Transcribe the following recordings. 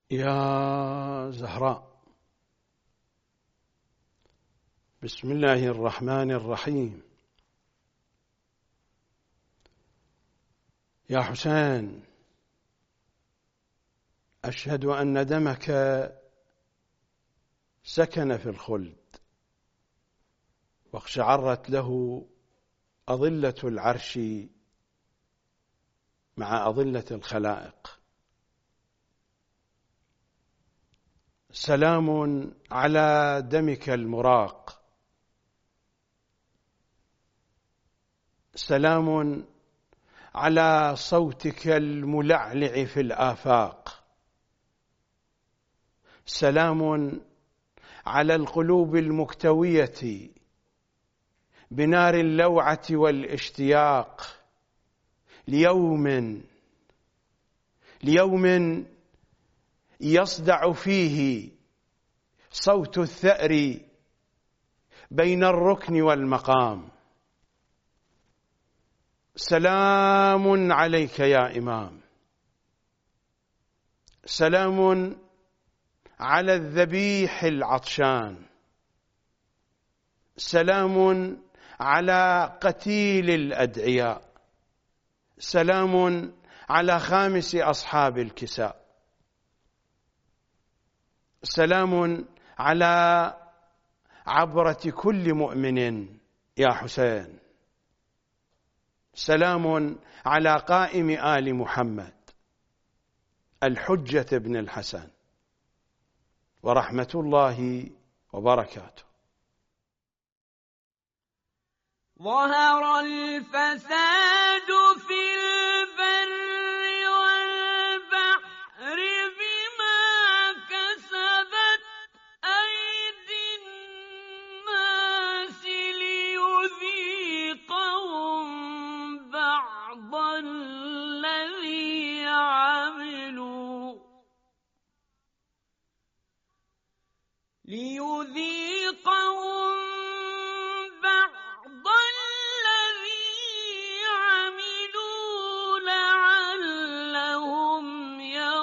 يا زهراء، بسم الله الرحمن الرحيم. يا حسين، أشهد أن دمك سكن في الخلد واقشعرت له أظلة العرش مع أظلة الخلائق. سلام على دمك المراق، سلام على صوتك الملعلع في الآفاق، سلام على القلوب المكتوية بنار اللوعة والاشتياق ليوم يصدع فيه صوت الثأر بين الركن والمقام. سلام عليك يا إمام، سلام على الذبيح العطشان، سلام على قتيل الأدعياء، سلام على خامس أصحاب الكساء، سلام على عبرة كل مؤمن يا حسين، سلام على قائم آل محمد الحجة بن الحسن، ورحمة الله وبركاته. ظهر الفساد في البر والبحر بما كسبت أيدي الناس ليذيقهم بعض الذي عملوا لعلهم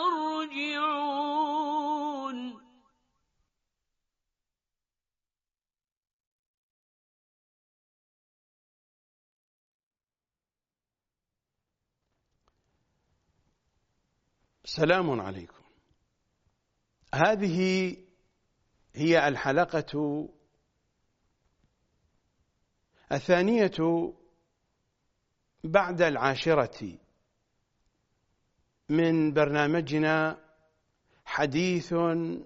يرجعون. سلام عليكم. هذه هي الحلقة الثانية بعد 10 من برنامجنا حديث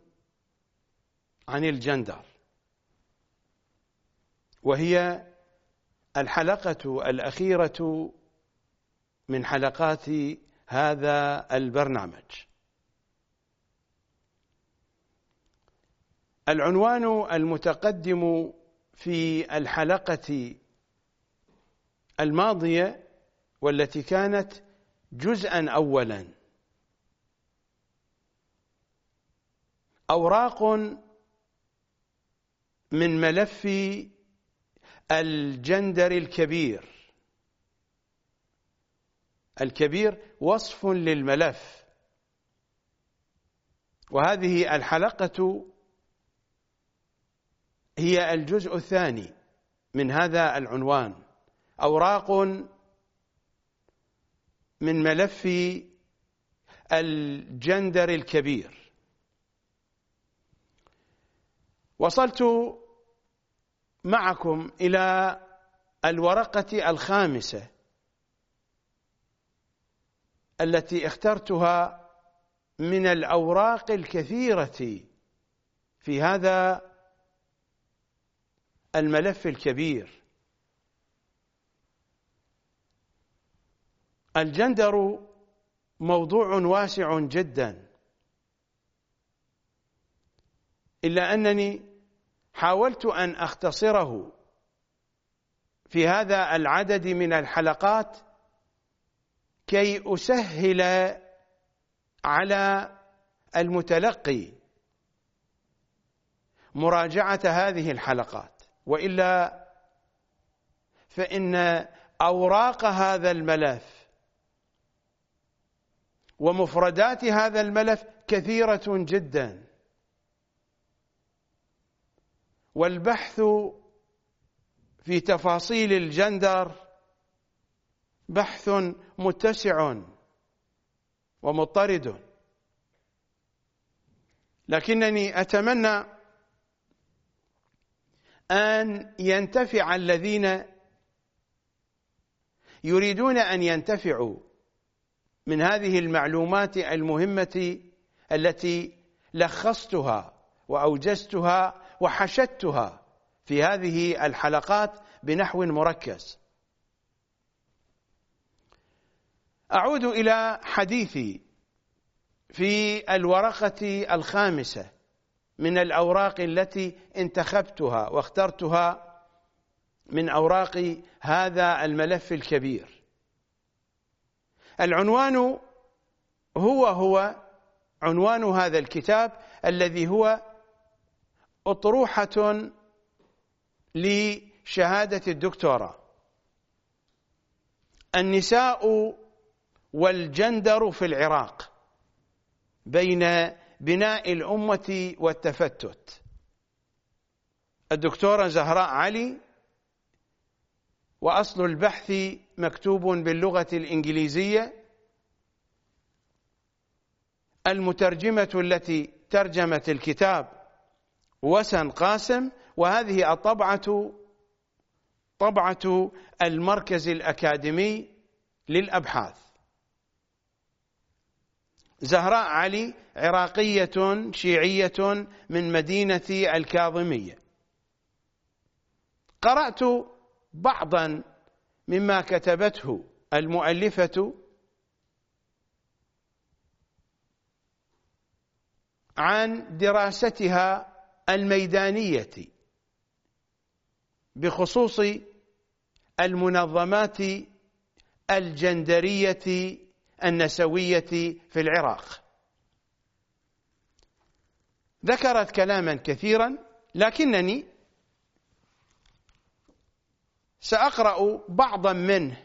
عن الجندر، وهي الحلقة الأخيرة من حلقات هذا البرنامج. العنوان المتقدم في الحلقة الماضية والتي كانت جزءا أولا: أوراق من ملف الجندر الكبير. الكبير وصف للملف، وهذه الحلقة هي الجزء الثاني من هذا العنوان: أوراق من ملف الجندر الكبير. وصلت معكم إلى الورقة الخامسة التي اخترتها من الأوراق الكثيرة في هذا الملف الكبير. الجندر موضوع واسع جدا، إلا أنني حاولت أن أختصره في هذا العدد من الحلقات كي أسهل على المتلقي مراجعة هذه الحلقات، وإلا فإن أوراق هذا الملف ومفردات هذا الملف كثيرة جدا، والبحث في تفاصيل الجندر بحث متسع ومضطرد، لكنني أتمنى أن ينتفع الذين يريدون أن ينتفعوا من هذه المعلومات المهمة التي لخصتها وأوجزتها وحشدتها في هذه الحلقات بنحو مركز. أعود إلى حديثي في الورقة الخامسة من الأوراق التي انتخبتها واخترتها من أوراق هذا الملف الكبير. العنوان هو عنوان هذا الكتاب الذي هو أطروحة لشهادة الدكتوراه: النساء والجندر في العراق بين بناء الأمة والتفتت. الدكتورة زهراء علي، وأصل البحث مكتوب باللغة الإنجليزية. المترجمة التي ترجمت الكتاب وسن قاسم، وهذه الطبعة طبعة المركز الأكاديمي للأبحاث. زهراء علي عراقية شيعية من مدينة الكاظمية. قرأت بعضا مما كتبته المؤلفة عن دراستها الميدانية بخصوص المنظمات الجندرية النسوية في العراق. ذكرت كلاما كثيرا، لكنني سأقرأ بعضا منه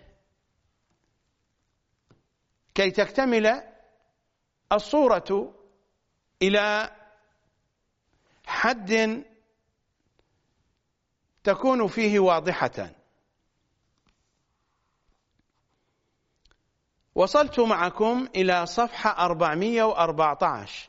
كي تكتمل الصورة إلى حد تكون فيه واضحة. وصلت معكم إلى صفحة 414.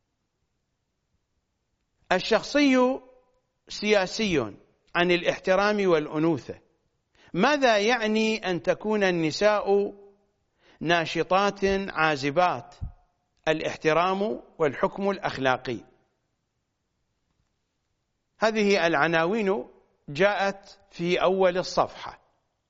الشخصي سياسي عن الاحترام والأنوثة. ماذا يعني أن تكون النساء ناشطات عازبات؟ الاحترام والحكم الأخلاقي. هذه العناوين جاءت في أول الصفحة.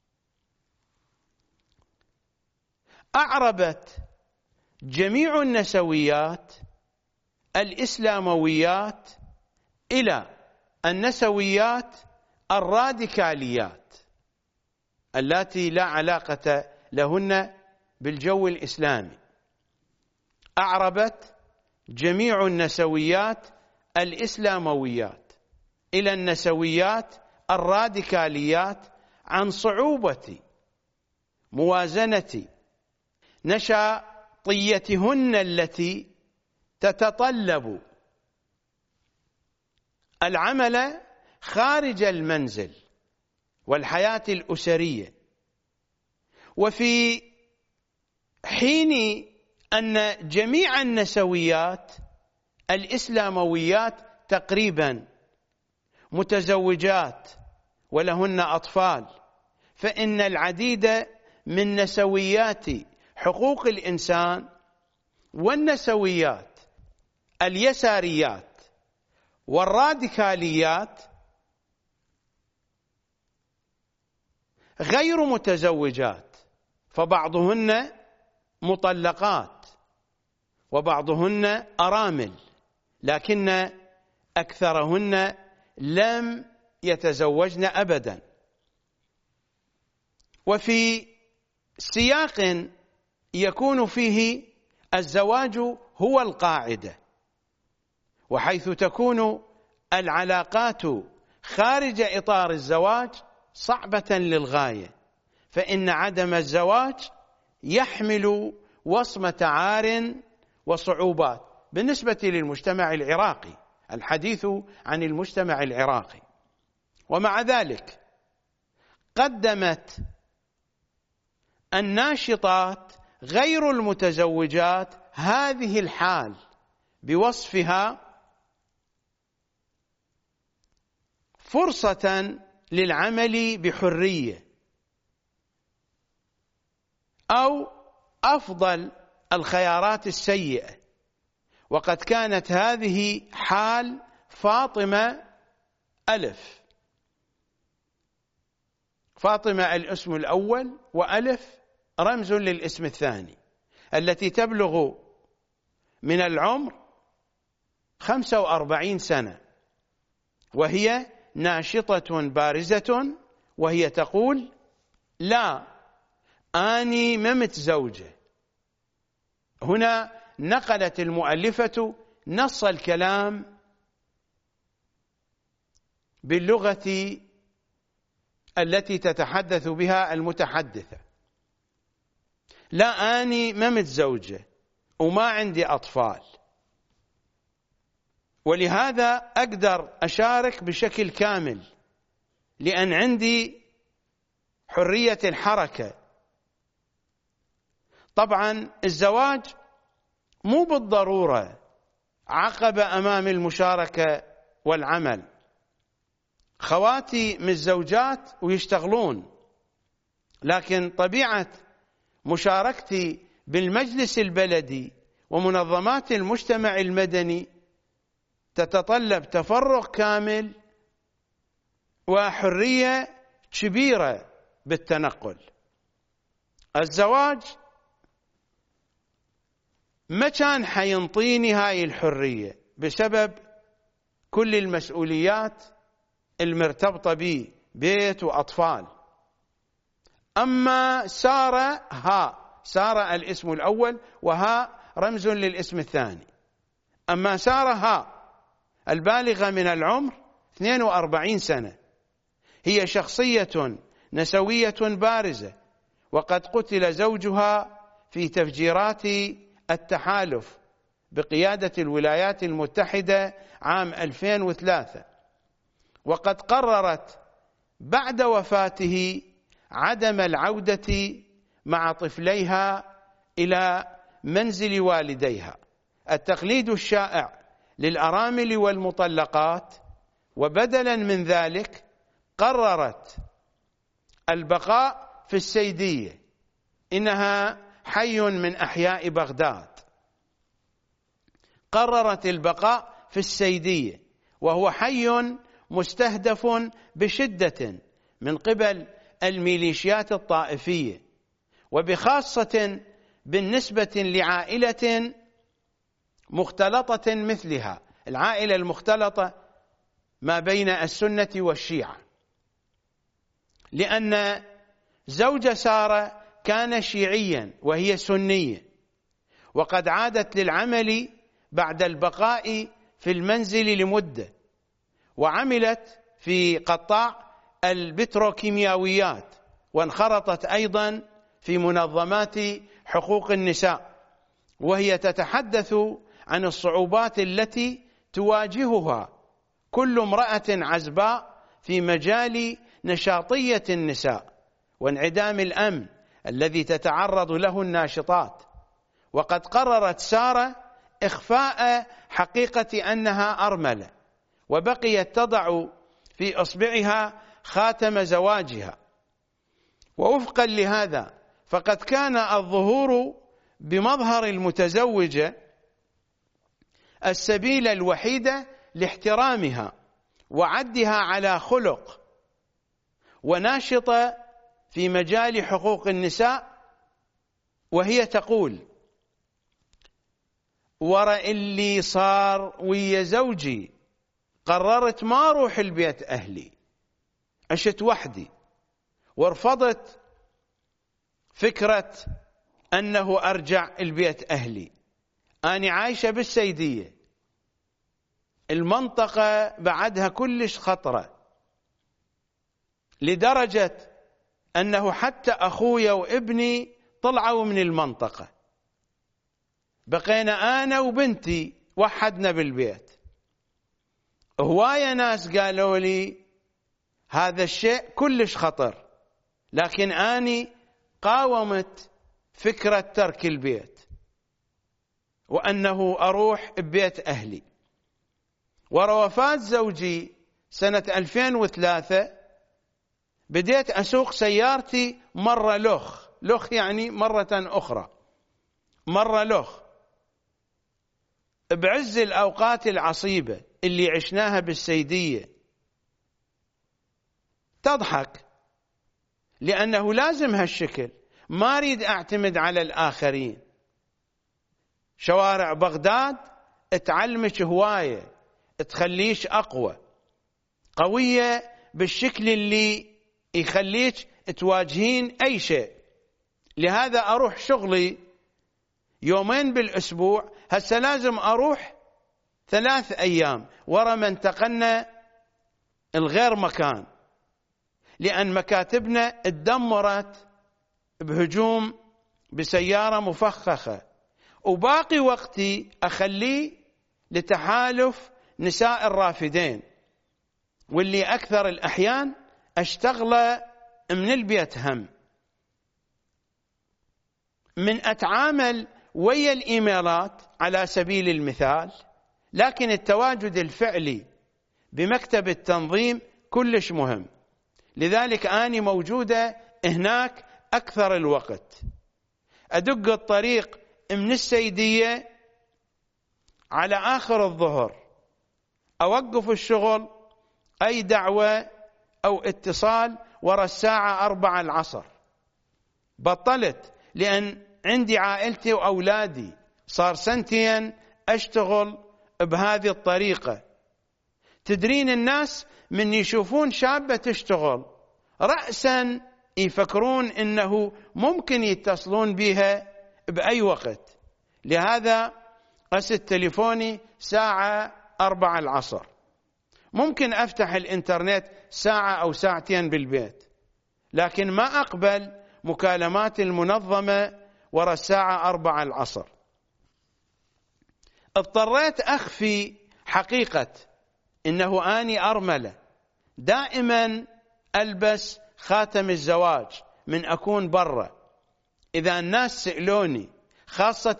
أعربت جميع النسويات الإسلامويات إلى النسويات الراديكاليات اللاتي لا علاقة لهن بالجو الإسلامي. أعربت جميع النسويات الإسلامويات إلى النسويات الراديكاليات عن صعوبة موازنة نشاطيتهن التي تتطلب العمل خارج المنزل والحياة الأسرية، وفي حين أن جميع النسويات الإسلامويات تقريبا متزوجات ولهن أطفال، فإن العديد من نسويات حقوق الإنسان والنسويات اليساريات والراديكاليات غير متزوجات، فبعضهن مطلقات وبعضهن أرامل، لكن أكثرهن لم يتزوجن أبدا. وفي سياق يكون فيه الزواج هو القاعدة، وحيث تكون العلاقات خارج إطار الزواج صعبة للغاية، فإن عدم الزواج يحمل وصمة عار وصعوبات بالنسبة للمجتمع العراقي، الحديث عن المجتمع العراقي. ومع ذلك قدمت الناشطات غير المتزوجات هذه الحال بوصفها فرصة للعمل بحرية أو أفضل الخيارات السيئة. وقد كانت هذه حال فاطمة ألف. فاطمة الاسم الأول، وألف رمز للاسم الثاني، التي تبلغ من العمر 45 سنة، وهي ناشطة بارزة، وهي تقول: لا، أني ما متزوجة. هنا نقلت المؤلفة نص الكلام باللغة التي تتحدث بها المتحدثة. لا، أني ما متزوجة وما عندي أطفال، ولهذا أقدر أشارك بشكل كامل، لأن عندي حرية الحركة. طبعا الزواج مو بالضرورة عقبة أمام المشاركة والعمل. خواتي متزوجات ويشتغلون، لكن طبيعة مشاركتي بالمجلس البلدي ومنظمات المجتمع المدني تتطلب تفرغ كامل وحرية كبيرة بالتنقل. الزواج ما كان حينطيني هاي الحرية بسبب كل المسؤوليات المرتبطة بي، بيت وأطفال. أما سارة، سارة الاسم الأول، وها رمز للاسم الثاني. أما سارة البالغة من العمر 42 سنة، هي شخصية نسوية بارزة، وقد قتل زوجها في تفجيرات التحالف بقيادة الولايات المتحدة عام 2003. وقد قررت بعد وفاته عدم العودة مع طفليها إلى منزل والديها، التقليد الشائع للأرامل والمطلقات. وبدلا من ذلك قررت البقاء في السيدية، إنها حي من أحياء بغداد. قررت البقاء في السيدية، وهو حي مستهدف بشدة من قبل الميليشيات الطائفية، وبخاصة بالنسبة لعائلة مختلطة مثلها، العائلة المختلطة ما بين السنة والشيعة، لأن زوج سارة كان شيعيا وهي سنية، وقد عادت للعمل بعد البقاء في المنزل لمدة، وعملت في قطاع البتروكيماويات، وانخرطت أيضا في منظمات حقوق النساء، وهي تتحدث عن الصعوبات التي تواجهها كل امرأة عزباء في مجال نشاطية النساء وانعدام الأمن الذي تتعرض له الناشطات. وقد قررت سارة إخفاء حقيقة أنها أرملة، وبقيت تضع في إصبعها خاتم زواجها. ووفقا لهذا فقد كان الظهور بمظهر المتزوجة السبيل الوحيد لاحترامها وعدها على خلق، وناشطة في مجال حقوق النساء، وهي تقول: ورا اللي صار ويا زوجي قررت ما أروح البيت أهلي، عشت وحدي، ورفضت فكرة أنه أرجع البيت أهلي. أنا عايشة بالسيدية، المنطقة بعدها كلش خطرة، لدرجة أنه حتى أخويا وابني طلعوا من المنطقة بقينا أنا وبنتي وحدنا بالبيت. هواية ناس قالوا لي هذا الشيء كلش خطر، لكن أني قاومت فكرة ترك البيت وأنه أروح ببيت أهلي. ورا وفاة زوجي سنة 2003 بديت أسوق سيارتي مرة لخ يعني مرة أخرى، مرة لخ بعز الأوقات العصيبة اللي عشناها بالسيدية. تضحك لأنه لازم هالشكل، ما أريد أعتمد على الآخرين. شوارع بغداد تعلمك هواية، تخليش أقوى، قوية بالشكل اللي يخليك تواجهين أي شيء. لهذا أروح شغلي يومين بالأسبوع، هسه لازم أروح 3 أيام ورا ما انتقلنا الغير مكان، لأن مكاتبنا اتدمرت بهجوم بسيارة مفخخة، وباقي وقتي أخليه لتحالف نساء الرافدين، واللي أكثر الأحيان أشتغله من البيت هم. من أتعامل ويا الإيميلات على سبيل المثال، لكن التواجد الفعلي بمكتب التنظيم كلش مهم. لذلك أنا موجودة هناك أكثر الوقت. أدق الطريق من السيدية على آخر الظهر، أوقف الشغل أي دعوة أو اتصال ورا الساعة 4 العصر. بطلت لأن عندي عائلتي وأولادي، صار 2 سنين أشتغل بهذه الطريقة. تدرين الناس من يشوفون شابة تشتغل رأسا يفكرون إنه ممكن يتصلون بها بأي وقت. لهذا أسد تليفوني ساعة 4 العصر، ممكن أفتح الإنترنت ساعة أو 2 ساعة بالبيت، لكن ما أقبل مكالمات المنظمة ورا الساعة 4 العصر. اضطريت أخفي حقيقة إنه أني أرملة. دائما ألبس خاتم الزواج من أكون برا. إذا الناس سألوني، خاصة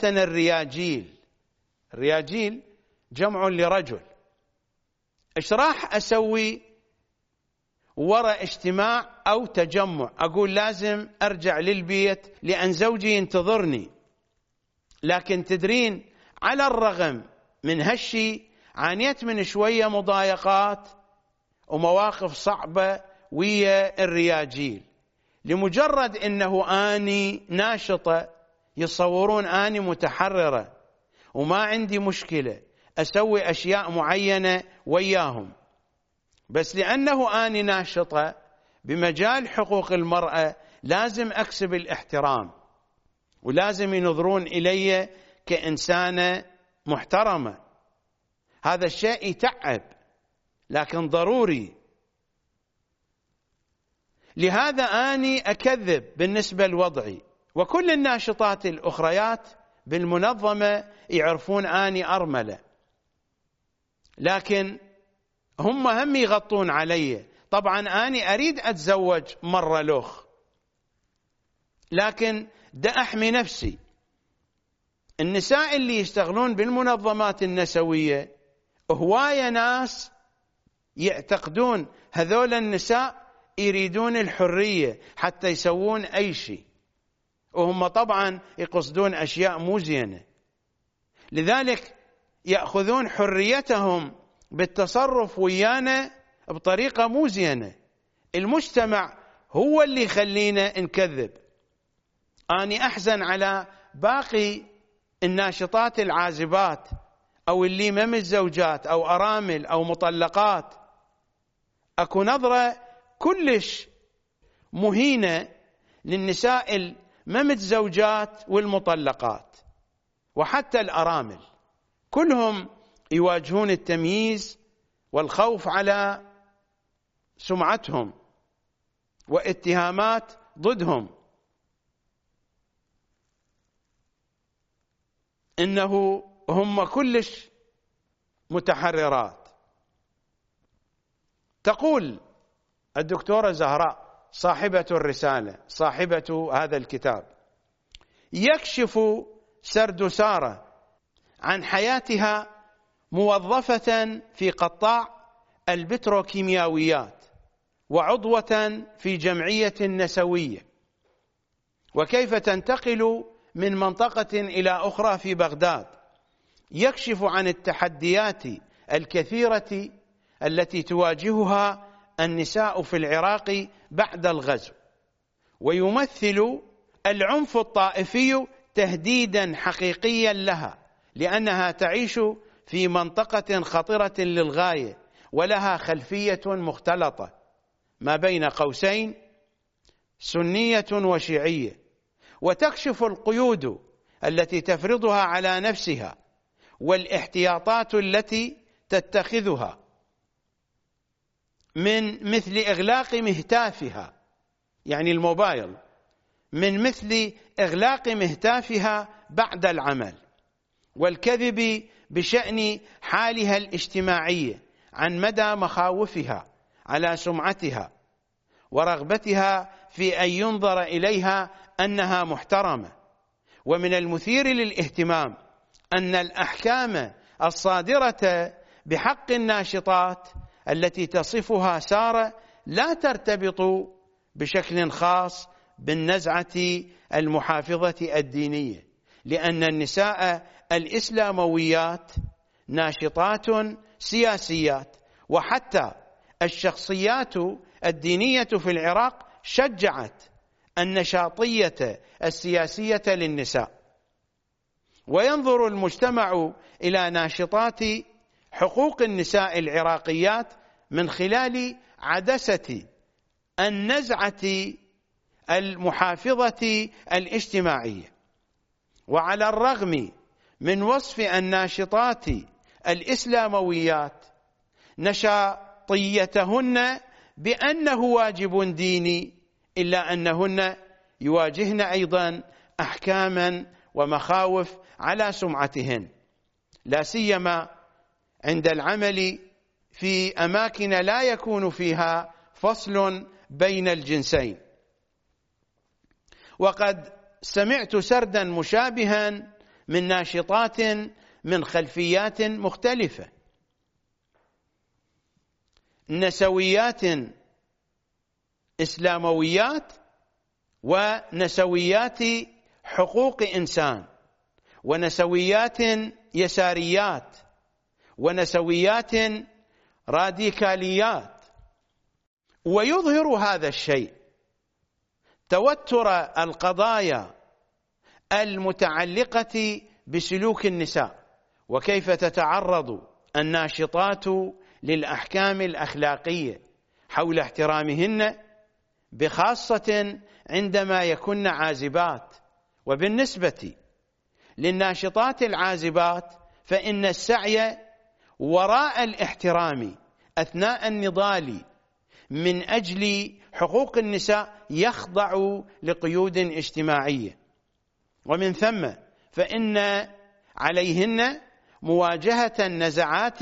الرياجيل جمع لرجل، إيش راح أسوي ورا اجتماع أو تجمع؟ أقول لازم أرجع للبيت لأن زوجي ينتظرني. لكن تدرين على الرغم من هالشي عانيت من شوية مضايقات ومواقف صعبة ويا الرياجيل، لمجرد أنه أني ناشطة يصورون أني متحررة وما عندي مشكلة أسوي أشياء معينة وياهم. بس لأنه أني ناشطة بمجال حقوق المرأة لازم أكسب الاحترام، ولازم ينظرون إلي كإنسانة محترمة. هذا الشيء يتعب لكن ضروري. لهذا أني أكذب بالنسبة لوضعي، وكل الناشطات الأخريات بالمنظمة يعرفون أني أرملة، لكن هم يغطون علي. طبعا أني أريد أتزوج مرة لوخ، لكن دا أحمي نفسي. النساء اللي يشتغلون بالمنظمات النسوية هواية ناس يعتقدون هذول النساء يريدون الحرية حتى يسوون أي شيء، وهم طبعا يقصدون أشياء مو زينة. لذلك يأخذون حريتهم بالتصرف ويانا بطريقة مو زينة. المجتمع هو اللي يخلينا نكذب. أني أحزن على باقي الناشطات العازبات أو اللي ما متزوجات أو أرامل أو مطلقات. أكو نظرة كلش مهينة للنساء الما متزوجات والمطلقات وحتى الأرامل، كلهم يواجهون التمييز والخوف على سمعتهم واتهامات ضدهم. إنه هم كلش متحررات. تقول الدكتورة زهراء صاحبة الرسالة، صاحبة هذا الكتاب: يكشف سرد سارة عن حياتها موظفة في قطاع البتروكيماويات وعضوة في جمعية نسوية، وكيف تنتقل من منطقة إلى أخرى في بغداد. يكشف عن التحديات الكثيرة التي تواجهها النساء في العراق بعد الغزو، ويمثل العنف الطائفي تهديدا حقيقيا لها، لأنها تعيش في منطقة خطرة للغاية ولها خلفية مختلطة ما بين قوسين سنية وشيعية، وتكشف القيود التي تفرضها على نفسها والاحتياطات التي تتخذها، من مثل إغلاق مهتافها، يعني الموبايل، من مثل إغلاق مهتافها بعد العمل، والكذب بشأن حالها الاجتماعية عن مدى مخاوفها على سمعتها، ورغبتها في أن ينظر إليها أنها محترمة. ومن المثير للاهتمام أن الأحكام الصادرة بحق الناشطات التي تصفها سارة لا ترتبط بشكل خاص بالنزعة المحافظة الدينية، لأن النساء الإسلامويات ناشطات سياسيات، وحتى الشخصيات الدينية في العراق شجعت النشاطية السياسية للنساء. وينظر المجتمع إلى ناشطات حقوق النساء العراقيات من خلال عدسة النزعة المحافظة الاجتماعية. وعلى الرغم من وصف الناشطات الإسلامويات نشاطيتهن بأنه واجب ديني، إلا أنهن يواجهن أيضا أحكاما ومخاوف على سمعتهن، لا سيما عند العمل في أماكن لا يكون فيها فصل بين الجنسين. وقد سمعت سردا مشابها من ناشطات من خلفيات مختلفة، نسويات إسلامويات، ونسويات حقوق إنسان، ونسويات يساريات، ونسويات راديكاليات. ويظهر هذا الشيء توتر القضايا المتعلقة بسلوك النساء، وكيف تتعرض الناشطات للأحكام الأخلاقية حول احترامهن، بخاصة عندما يكن عازبات. وبالنسبة للناشطات العازبات فإن السعي وراء الاحترام أثناء النضال من أجل حقوق النساء يخضع لقيود اجتماعية، ومن ثم فإن عليهن مواجهة النزعات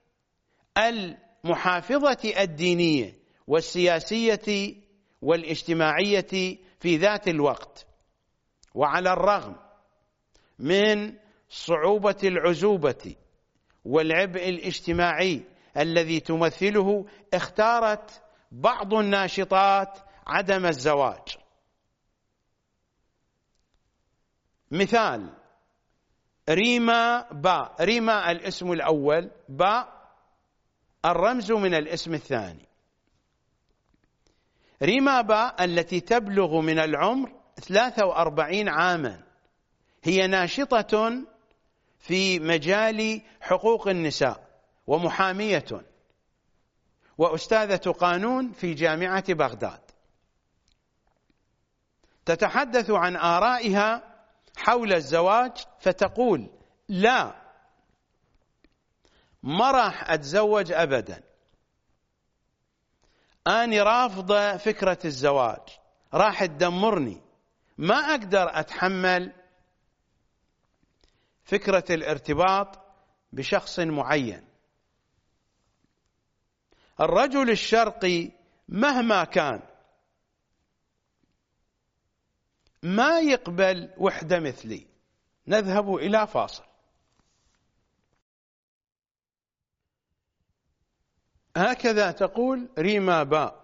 المحافظة الدينية والسياسية والاجتماعية في ذات الوقت. وعلى الرغم من صعوبة العزوبة والعبء الاجتماعي الذي تمثله، اختارت بعض الناشطات عدم الزواج. مثال: ريما باء، ريما الاسم الأول، باء الرمز من الاسم الثاني. ريما باء التي تبلغ من العمر 43 عاما هي ناشطة في مجال حقوق النساء ومحامية، وأستاذة قانون في جامعة بغداد. تتحدث عن آرائها حول الزواج، فتقول: لا، ما راح أتزوج أبدا، أنا رافضة فكرة الزواج، راح تدمرني، ما أقدر أتحمل فكرة الارتباط بشخص معين. الرجل الشرقي مهما كان ما يقبل وحدة مثلي. نذهب إلى فاصل. هكذا تقول ريما باء: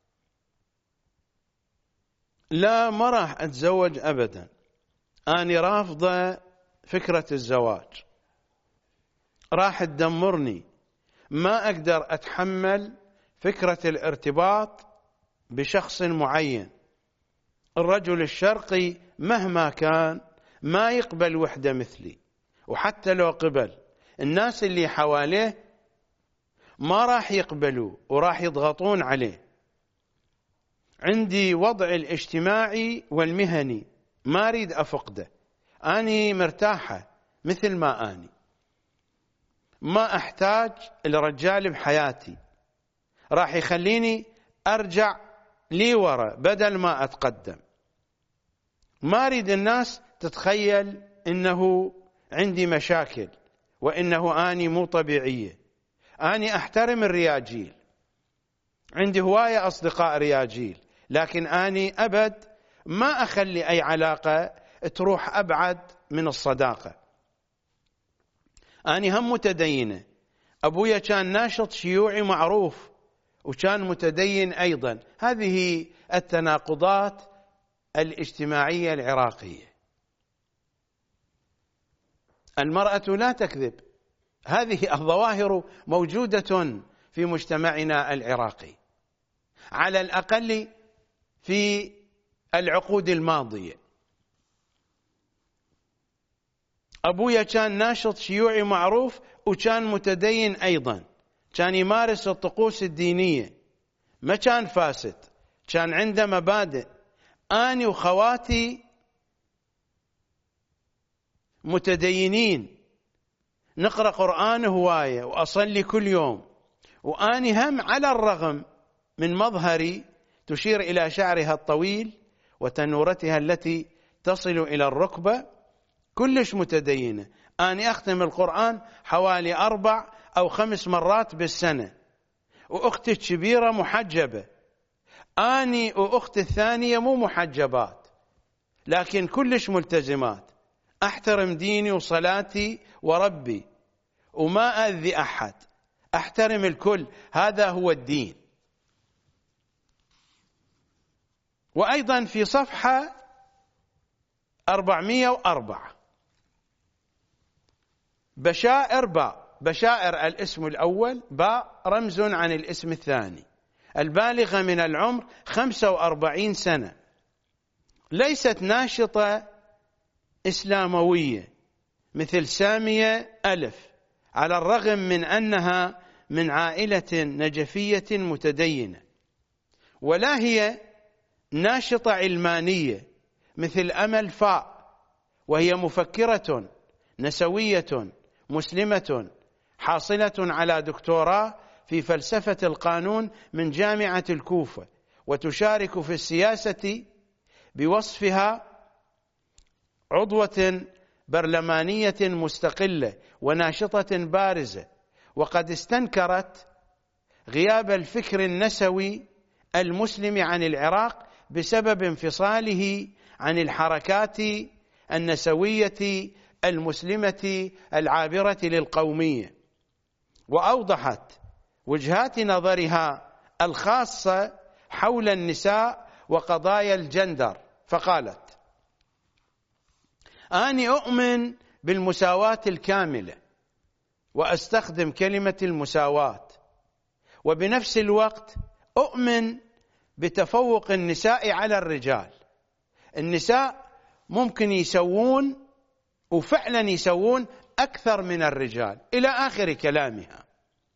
لا، ما راح أتزوج أبدا، أنا رافضة فكرة الزواج، راح تدمرني، ما أقدر أتحمل فكرة الارتباط بشخص معين. الرجل الشرقي مهما كان ما يقبل وحدة مثلي، وحتى لو قبل الناس اللي حواليه ما راح يقبلوا وراح يضغطون عليه. عندي وضع الاجتماعي والمهني ما أريد أفقده، أني مرتاحة مثل ما أني، ما أحتاج الرجال بحياتي، راح يخليني أرجع لي ورا بدل ما أتقدم. ما أريد الناس تتخيل إنه عندي مشاكل وإنه أني مو طبيعية. أني أحترم الرياجيل، عندي هواية أصدقاء رياجيل، لكن أني أبد ما أخلي أي علاقة تروح أبعد من الصداقة. أني هم متدينة، أبويا كان ناشط شيوعي معروف وكان متدين أيضا. هذه التناقضات الاجتماعية العراقية. المرأة لا تكذب، هذه الظواهر موجودة في مجتمعنا العراقي، على الأقل في العقود الماضية. أبويا كان ناشط شيوعي معروف وكان متدين أيضا، كان يمارس الطقوس الدينية، ما كان فاسد، كان عنده مبادئ. أنا وخواتي متدينين، نقرأ قرآن هواية وأصلي كل يوم، وأني هم على الرغم من مظهري تشير إلى شعرها الطويل وتنورتها التي تصل إلى الركبة كلش متدينة. أنا أختم القرآن حوالي 4 أو 5 مرات بالسنة، وأختي الكبيرة محجبة، أني وأختي الثانية مو محجبات لكن كلش ملتزمات. أحترم ديني وصلاتي وربي وما أذي أحد، أحترم الكل، هذا هو الدين. وأيضا في صفحة 404 بشائر باء، بشائر الاسم الأول، باء رمز عن الاسم الثاني، البالغة من العمر 45 سنة، ليست ناشطة إسلاموية مثل سامية ألف، على الرغم من أنها من عائلة نجفية متدينة، ولا هي ناشطة علمانية مثل أمل فاء، وهي مفكرة نسوية مسلمة حاصلة على دكتوراه في فلسفة القانون من جامعة الكوفة، وتشارك في السياسة بوصفها عضوة برلمانية مستقلة وناشطة بارزة. وقد استنكرت غياب الفكر النسوي المسلم عن العراق بسبب انفصاله عن الحركات النسوية المسلمة العابرة للقومية، وأوضحت وجهات نظرها الخاصة حول النساء وقضايا الجندر، فقالت: أنا أؤمن بالمساواة الكاملة وأستخدم كلمة المساواة، وبنفس الوقت أؤمن بتفوق النساء على الرجال. النساء ممكن يسوون وفعلا يسوون أكثر من الرجال، إلى آخر كلامها،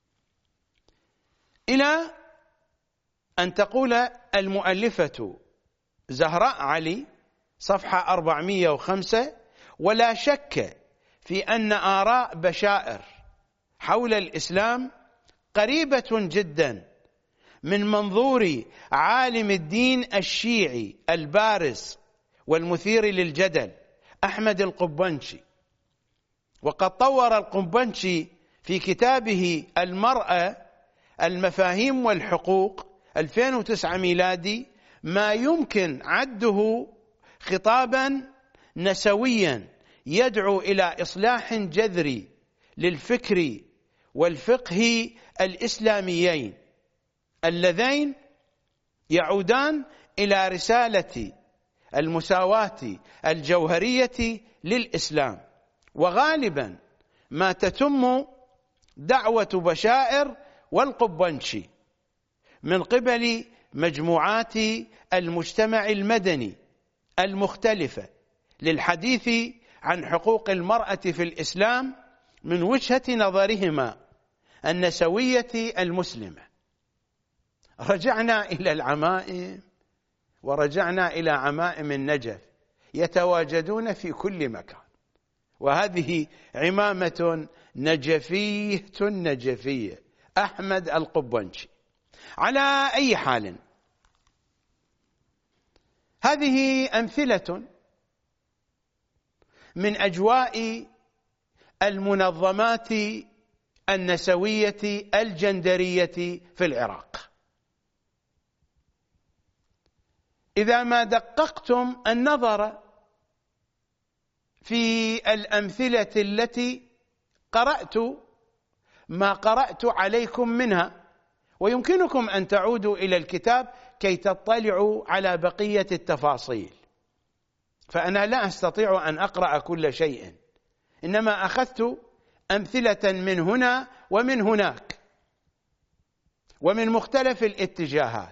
إلى أن تقول المؤلفة زهراء علي صفحة 405: ولا شك في أن آراء بشائر حول الإسلام قريبة جدا من منظور عالم الدين الشيعي البارز والمثير للجدل أحمد القبنشي. وقد طور القنبنشي في كتابه المرأة المفاهيم والحقوق 2009 ميلادي ما يمكن عده خطابا نسويا يدعو إلى إصلاح جذري للفكر والفقه الإسلاميين اللذين يعودان إلى رسالة المساواة الجوهرية للإسلام. وغالبا ما تتم دعوة بشائر والقبنشي من قبل مجموعات المجتمع المدني المختلفة للحديث عن حقوق المرأة في الإسلام من وجهة نظرهما النسوية المسلمة. رجعنا إلى العمائم ورجعنا إلى عمائم النجف يتواجدون في كل مكان، وهذه عمامة نجفية أحمد القبنشي. على أي حال، هذه أمثلة من أجواء المنظمات النسوية الجندرية في العراق. إذا ما دققتم النظر في الأمثلة التي قرأت ما قرأت عليكم منها، ويمكنكم أن تعودوا إلى الكتاب كي تطلعوا على بقية التفاصيل، فأنا لا أستطيع أن أقرأ كل شيء، إنما أخذت أمثلة من هنا ومن هناك ومن مختلف الاتجاهات.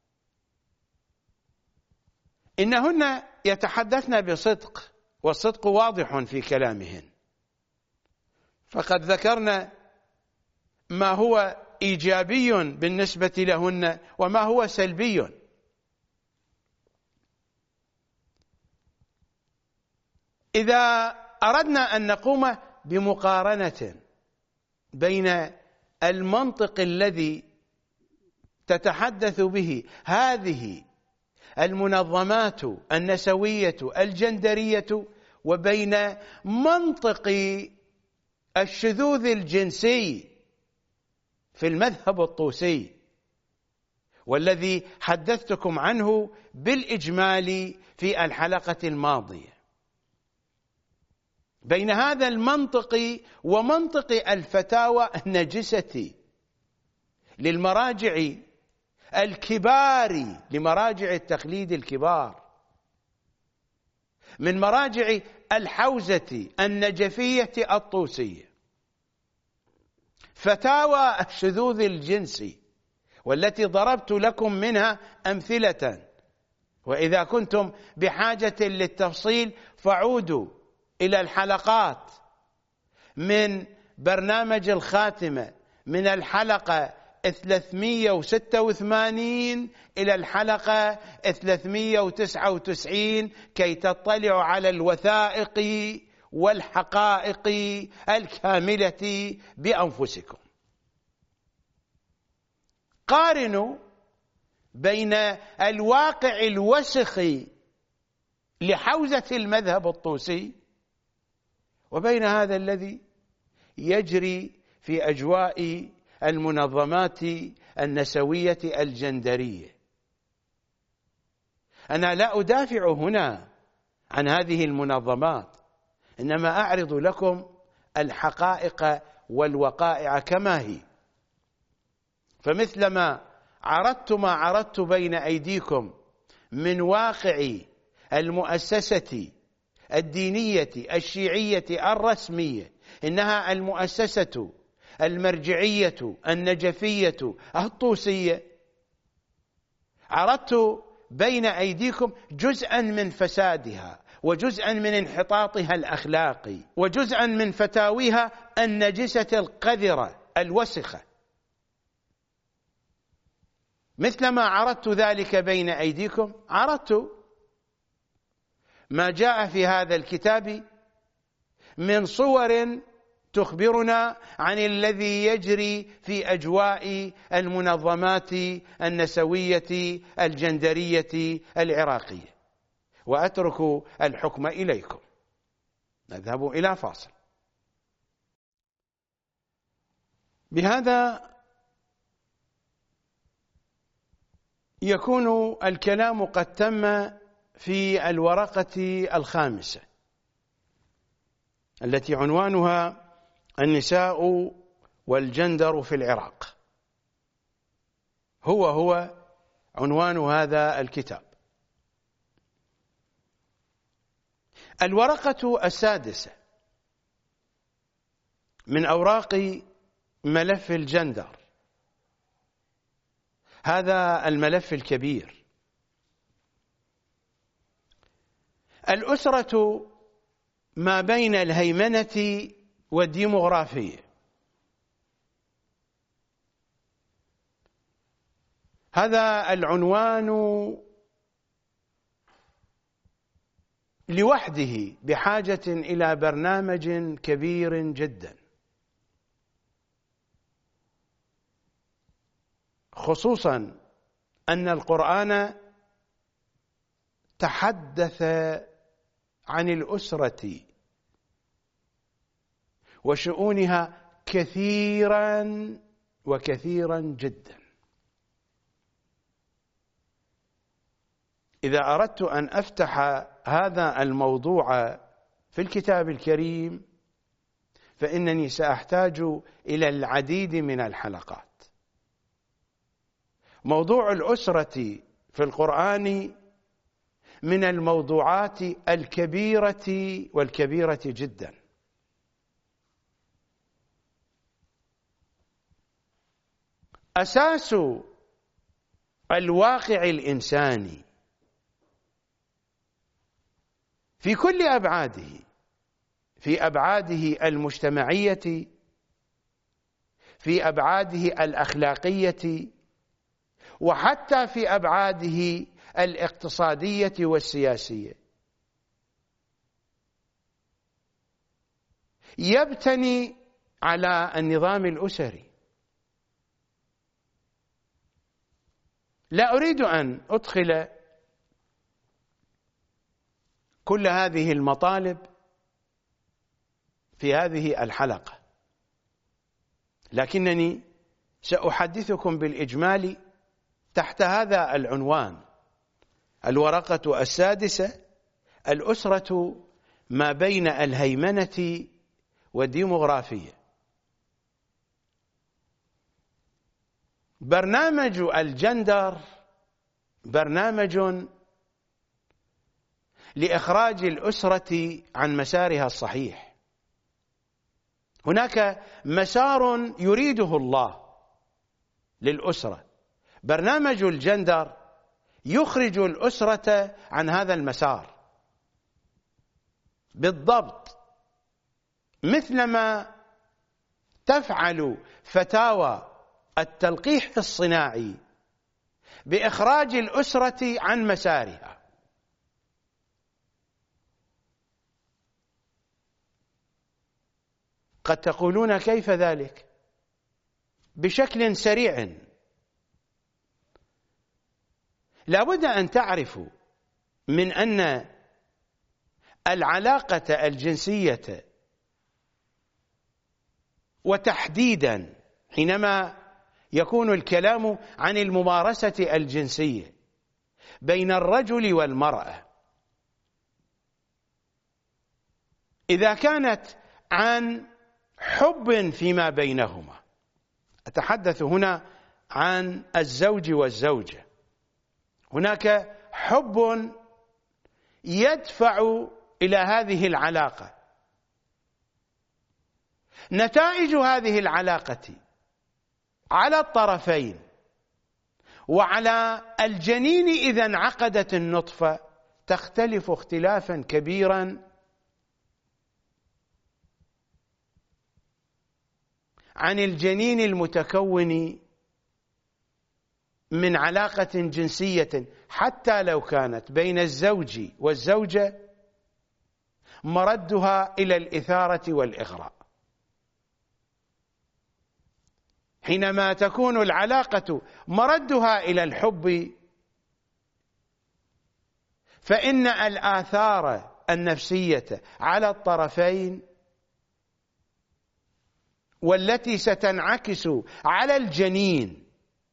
إنهن يتحدثن بصدق، والصدق واضح في كلامهن، فقد ذكرنا ما هو إيجابي بالنسبة لهن وما هو سلبي. إذا أردنا أن نقوم بمقارنة بين المنطق الذي تتحدث به هذه المنظمات النسوية الجندرية وبين منطق الشذوذ الجنسي في المذهب الطوسي، والذي حدثتكم عنه بالإجمال في الحلقة الماضية، بين هذا المنطق ومنطق الفتاوى النجسة للمراجع الكبار، لمراجع التقليد الكبار، من مراجع الحوزة النجفية الطوسية، فتاوى الشذوذ الجنسي، والتي ضربت لكم منها أمثلة. وإذا كنتم بحاجة للتفصيل فعودوا إلى الحلقات من برنامج الخاتمة من الحلقة 386 إلى الحلقة 399 كي تطلعوا على الوثائق والحقائق الكاملة بأنفسكم. قارنوا بين الواقع الوسخ لحوزة المذهب الطوسي وبين هذا الذي يجري في أجواء المنظمات النسوية الجندرية. أنا لا أدافع هنا عن هذه المنظمات، إنما أعرض لكم الحقائق والوقائع كما هي. فمثلما عرضت ما عرضت بين أيديكم من واقع المؤسسة الدينية الشيعية الرسمية، إنها المؤسسة المرجعية النجفية الطوسية، عرضت بين أيديكم جزءا من فسادها وجزءا من انحطاطها الأخلاقي وجزءا من فتاويها النجسة القذرة الوسخة. مثلما عرضت ذلك بين أيديكم، عرضت ما جاء في هذا الكتاب من صور تخبرنا عن الذي يجري في أجواء المنظمات النسوية الجندرية العراقية، وأترك الحكم إليكم. نذهب إلى فاصل. بهذا يكون الكلام قد تم في الورقة الخامسة التي عنوانها النساء والجندر في العراق. هو عنوان هذا الكتاب. الورقة السادسة من أوراق ملف الجندر، هذا الملف الكبير. الأسرة ما بين الهيمنة والديمغرافية. هذا العنوان لوحده بحاجة إلى برنامج كبير جدا، خصوصا أن القرآن تحدث عن الأسرة وشؤونها كثيرا وكثيرا جدا. إذا أردت أن أفتح هذا الموضوع في الكتاب الكريم فإنني سأحتاج إلى العديد من الحلقات. موضوع الأسرة في القرآن من الموضوعات الكبيرة والكبيرة جدا. أساس الواقع الإنساني في كل أبعاده، في أبعاده المجتمعية، في أبعاده الأخلاقية، وحتى في أبعاده الاقتصادية والسياسية، يبتني على النظام الأسري. لا أريد أن أدخل كل هذه المطالب في هذه الحلقة، لكنني سأحدثكم بالإجمال تحت هذا العنوان: الورقة السادسة، الأسرة ما بين الهيمنة والديمغرافية. برنامج الجندر برنامج لإخراج الأسرة عن مسارها الصحيح. هناك مسار يريده الله للأسرة، برنامج الجندر يخرج الأسرة عن هذا المسار بالضبط مثلما تفعل فتاوى التلقيح الصناعي بإخراج الأسرة عن مسارها. قد تقولون كيف ذلك؟ بشكل سريع. لا بد أن تعرفوا من أن العلاقة الجنسية، وتحديدا حينما يكون الكلام عن الممارسة الجنسية بين الرجل والمرأة، إذا كانت عن حب فيما بينهما، أتحدث هنا عن الزوج والزوجة، هناك حب يدفع إلى هذه العلاقة، نتائج هذه العلاقة على الطرفين وعلى الجنين إذا انعقدت النطفة تختلف اختلافا كبيرا عن الجنين المتكون من علاقة جنسية حتى لو كانت بين الزوج والزوجة مردها إلى الإثارة والإغراء. حينما تكون العلاقة مردها إلى الحب فإن الآثار النفسية على الطرفين والتي ستنعكس على الجنين،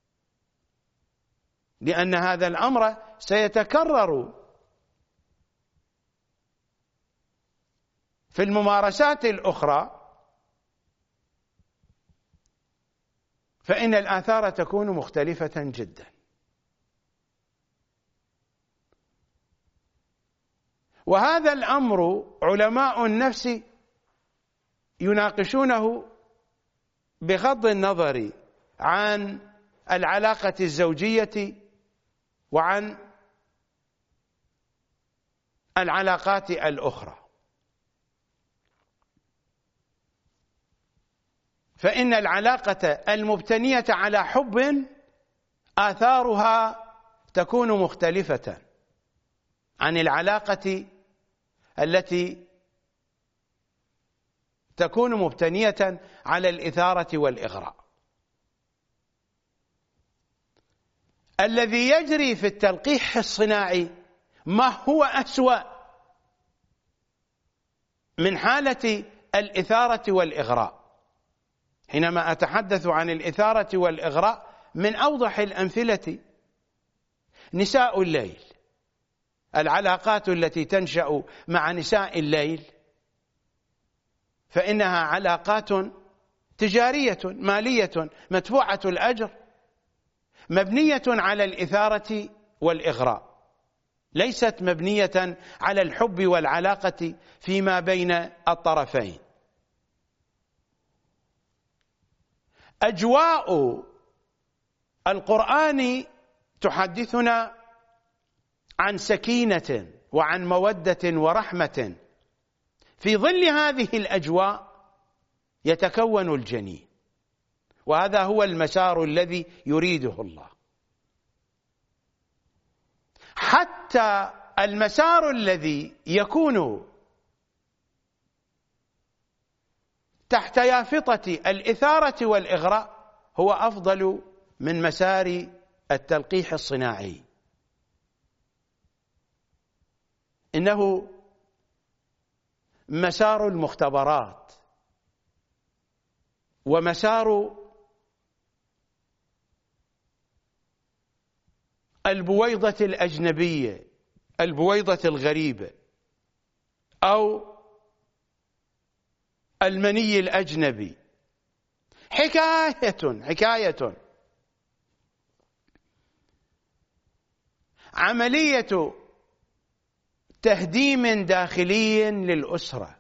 لأن هذا الأمر سيتكرر في الممارسات الأخرى، فإن الآثار تكون مختلفة جدا. وهذا الأمر علماء النفس يناقشونه بغض النظر عن العلاقة الزوجية وعن العلاقات الأخرى، فإن العلاقة المبتنية على حب آثارها تكون مختلفة عن العلاقة التي تكون مبتنية على الإثارة والإغراء. الذي يجري في التلقيح الصناعي ما هو أسوأ من حالة الإثارة والإغراء. حينما أتحدث عن الإثارة والإغراء، من أوضح الأمثلة نساء الليل، العلاقات التي تنشأ مع نساء الليل فإنها علاقات تجارية مالية مدفوعة الأجر، مبنية على الإثارة والإغراء، ليست مبنية على الحب والعلاقة فيما بين الطرفين. أجواء القرآن تحدثنا عن سكينة وعن مودة ورحمة. في ظل هذه الأجواء يتكون الجنين، وهذا هو المسار الذي يريده الله. حتى المسار الذي يكون تحت يافطة الإثارة والإغراء هو أفضل من مسار التلقيح الصناعي. إنه مسار المختبرات ومسار البويضة الأجنبية، البويضة الغريبة، أو المني الأجنبي، حكاية عملية تهديم داخلي للأسرة،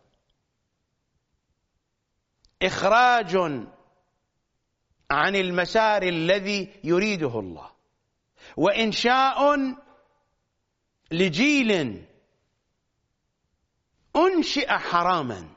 إخراج عن المسار الذي يريده الله، وإنشاء لجيل أنشئ حراما.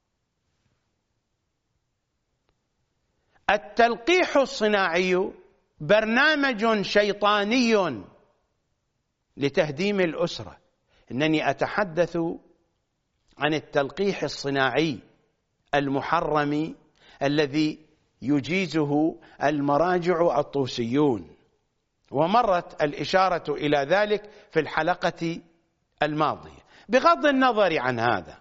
التلقيح الصناعي برنامج شيطاني لتهديم الأسرة. إنني أتحدث عن التلقيح الصناعي المحرم الذي يجيزه المراجع الطوسيون، ومرت الإشارة إلى ذلك في الحلقة الماضية. بغض النظر عن هذا،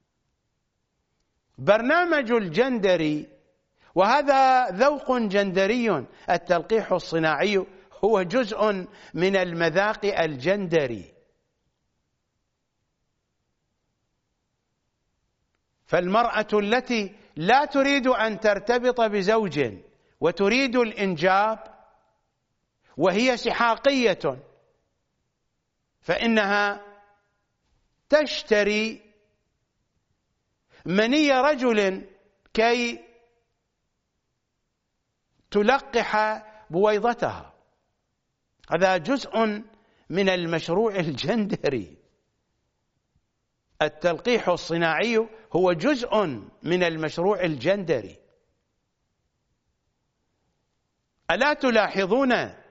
برنامج الجندري، وهذا ذوق جندري، التلقيح الصناعي هو جزء من المذاق الجندري. فالمرأة التي لا تريد أن ترتبط بزوج وتريد الإنجاب وهي سحاقية، فإنها تشتري مني رجل كي تلقح بويضتها. هذا جزء من المشروع الجندري. التلقيح الصناعي هو جزء من المشروع الجندري. ألا تلاحظون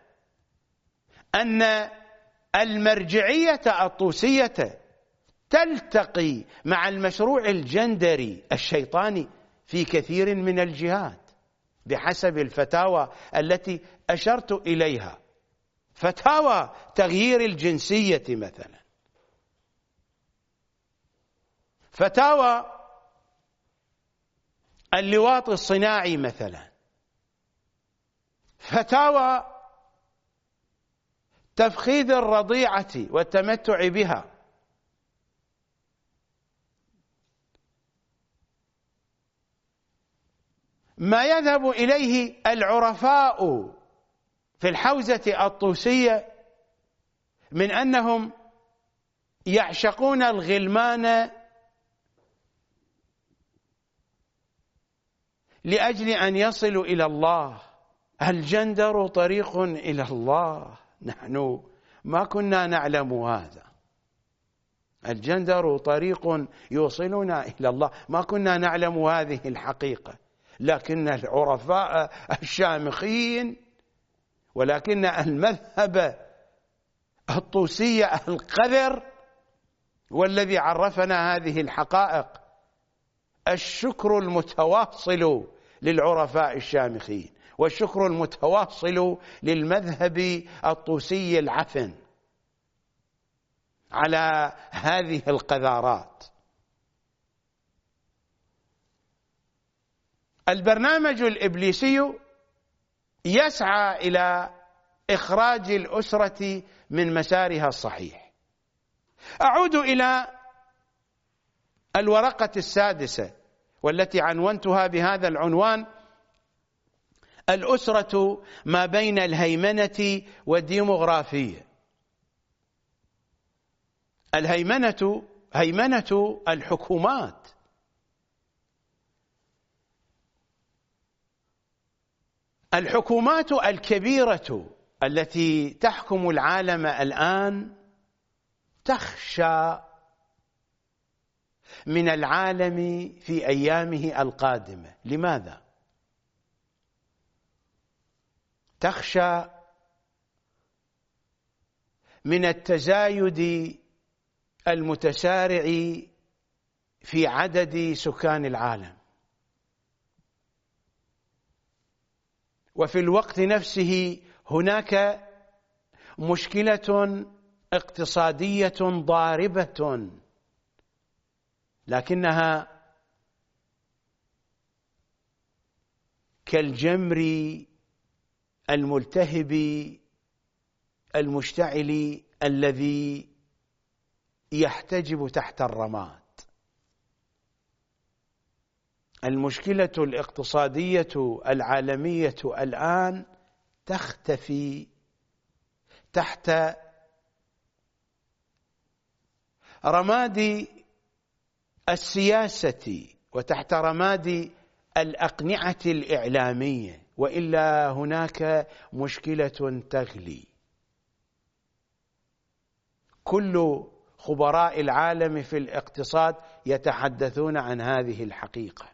أن المرجعية الطوسية تلتقي مع المشروع الجندري الشيطاني في كثير من الجهات بحسب الفتاوى التي أشرت إليها، فتاوى تغيير الجنسية مثلا، فتاوى اللواط الصناعي مثلا، فتاوى تفخيذ الرضيعة والتمتع بها، ما يذهب إليه العرفاء في الحوزة الطوسية من أنهم يعشقون الغلمان لأجل أن يصلوا إلى الله. الجندر طريق إلى الله، نحن ما كنا نعلم هذا. الجندر طريق يوصلنا إلى الله، ما كنا نعلم هذه الحقيقة، لكن العرفاء الشامخين، ولكن المذهب الطوسي القذر والذي عرفنا هذه الحقائق الشكر المتواصل للعرفاء الشامخين، والشكر المتواصل للمذهب الطوسي العفن على هذه القذارات. البرنامج الإبليسي يسعى إلى إخراج الأسرة من مسارها الصحيح. أعود إلى الورقة السادسة والتي عنونتها بهذا العنوان: الأسرة ما بين الهيمنة والديمغرافية. الهيمنة هيمنة الحكومات، الحكومات الكبيرة التي تحكم العالم الآن تخشى من العالم في أيامه القادمة. لماذا؟ تخشى من التزايد المتسارع في عدد سكان العالم، وفي الوقت نفسه هناك مشكلة اقتصادية ضاربة، لكنها كالجمر الملتهب المشتعل الذي يحتجب تحت الرماد. المشكلة الاقتصادية العالمية الآن تختفي تحت رماد السياسة وتحت رماد الأقنعة الإعلامية، وإلا هناك مشكلة تغلي. كل خبراء العالم في الاقتصاد يتحدثون عن هذه الحقيقة،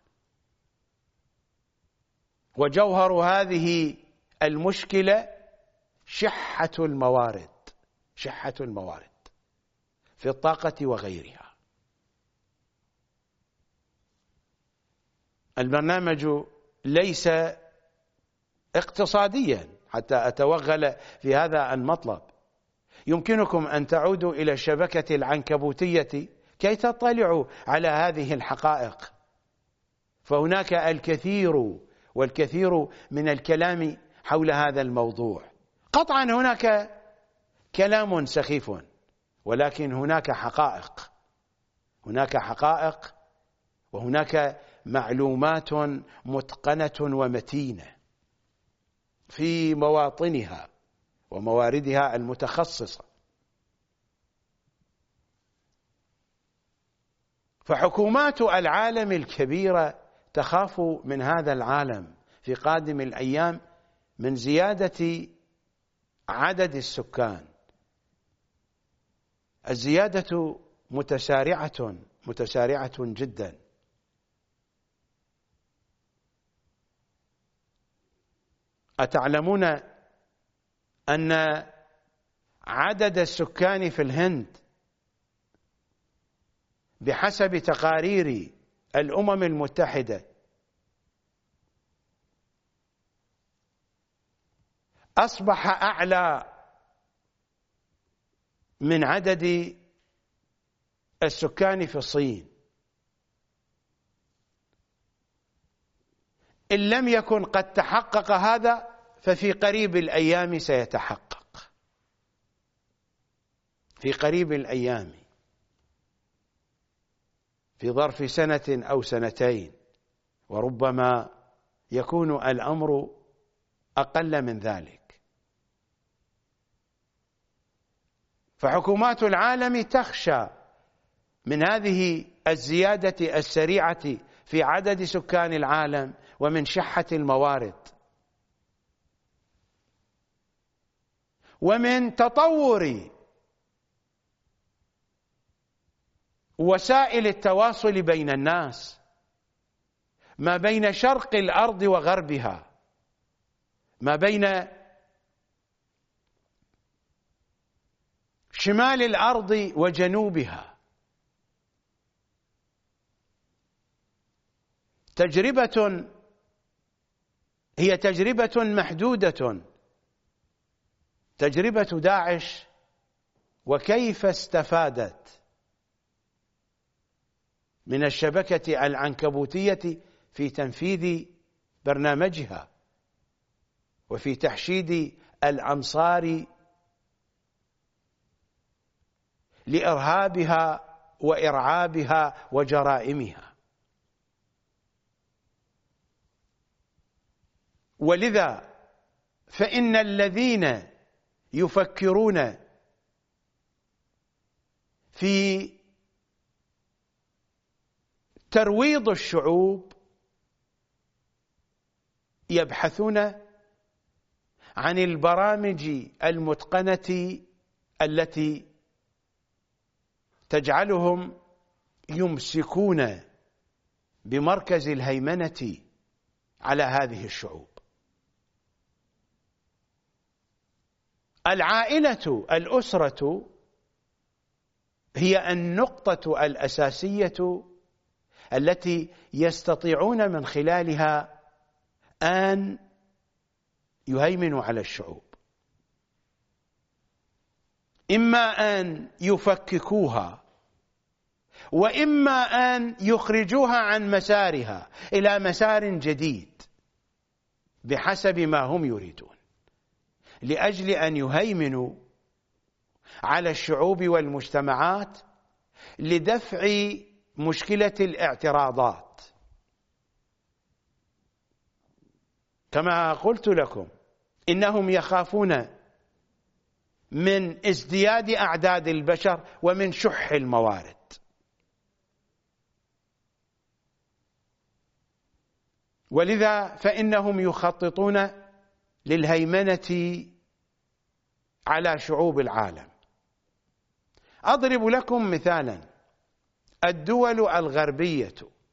وجوهر هذه المشكلة شحة الموارد، شحة الموارد في الطاقة وغيرها. البرنامج ليس اقتصاديا حتى أتوغل في هذا المطلب. يمكنكم أن تعودوا إلى الشبكة العنكبوتية كي تطلعوا على هذه الحقائق، فهناك الكثير والكثير من الكلام حول هذا الموضوع. قطعا هناك كلام سخيف، ولكن هناك حقائق، هناك حقائق وهناك معلومات متقنة ومتينة في مواطنها ومواردها المتخصصة. فحكومات العالم الكبيرة تخاف من هذا العالم في قادم الأيام من زيادة عدد السكان. الزيادة متسارعة جدا. أتعلمون أن عدد السكان في الهند بحسب تقارير الأمم المتحدة أصبح أعلى من عدد السكان في الصين؟ إن لم يكن قد تحقق هذا ففي قريب الأيام سيتحقق، في قريب الأيام، في ظرف سنة أو سنتين، وربما يكون الأمر أقل من ذلك. فحكومات العالم تخشى من هذه الزيادة السريعة في عدد سكان العالم ومن شحة الموارد ومن تطور وسائل التواصل بين الناس ما بين شرق الأرض وغربها، ما بين شمال الأرض وجنوبها. تجربة هي تجربة محدودة، تجربة داعش، وكيف استفادت من الشبكة العنكبوتية في تنفيذ برنامجها وفي تحشيد الأمصار لإرهابها وإرعابها وجرائمها. ولذا فإن الذين يفكرون في ترويض الشعوب يبحثون عن البرامج المتقنة التي تجعلهم يمسكون بمركز الهيمنة على هذه الشعوب. العائلة، الأسرة، هي النقطة الأساسية التي يستطيعون من خلالها أن يهيمنوا على الشعوب، إما أن يفككوها وإما أن يخرجوها عن مسارها إلى مسار جديد بحسب ما هم يريدون، لأجل أن يهيمنوا على الشعوب والمجتمعات لدفع مشكلة الاعتراضات. كما قلت لكم إنهم يخافون من ازدياد أعداد البشر ومن شح الموارد. ولذا فإنهم يخططون للهيمنة على شعوب العالم. أضرب لكم مثالا: الدول الغربية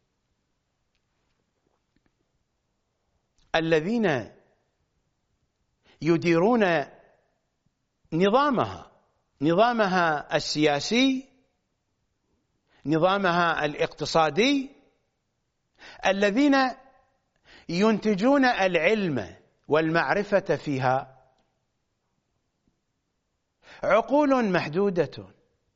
الذين يديرون نظامها السياسي، نظامها الاقتصادي، الذين ينتجون العلم والمعرفة فيها، عقول محدودة،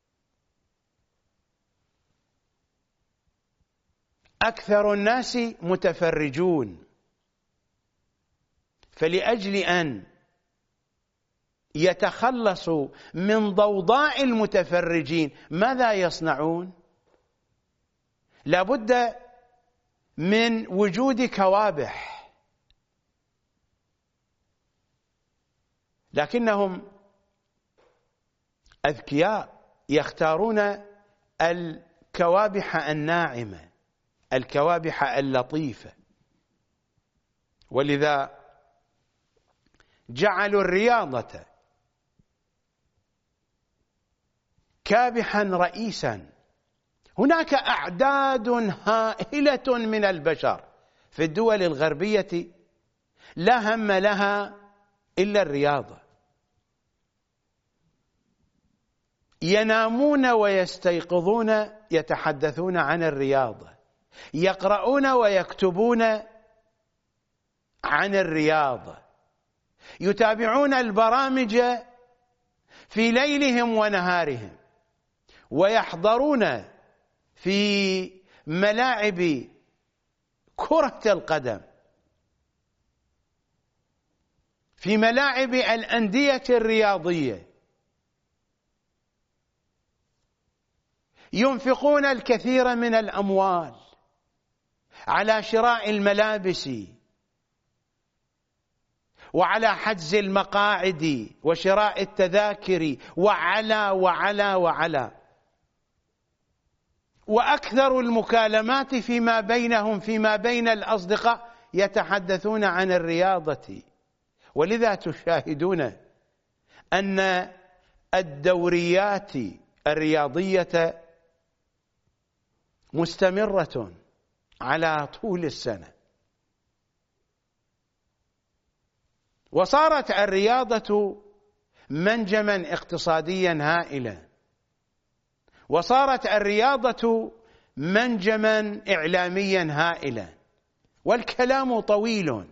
أكثر الناس متفرجون. فلأجل أن يتخلصوا من ضوضاء المتفرجين ماذا يصنعون؟ لابد من وجود كوابح، لكنهم أذكياء يختارون الكوابح الناعمة، الكوابح اللطيفة. ولذا جعلوا الرياضة كابحا رئيسا. هناك أعداد هائلة من البشر في الدول الغربية لا هم لها إلا الرياضة، ينامون ويستيقظون يتحدثون عن الرياضة، يقرؤون ويكتبون عن الرياضة، يتابعون البرامج في ليلهم ونهارهم، ويحضرون في ملاعب كرة القدم في ملاعب الأندية الرياضية، ينفقون الكثير من الأموال على شراء الملابس وعلى حجز المقاعد وشراء التذاكر وعلى وأكثر المكالمات فيما بينهم، فيما بين الأصدقاء، يتحدثون عن الرياضة. ولذا تشاهدون أن الدوريات الرياضية مستمرة على طول السنة، وصارت الرياضة منجما اقتصاديا هائلا، وصارت الرياضة منجما إعلاميا هائلا، والكلام طويل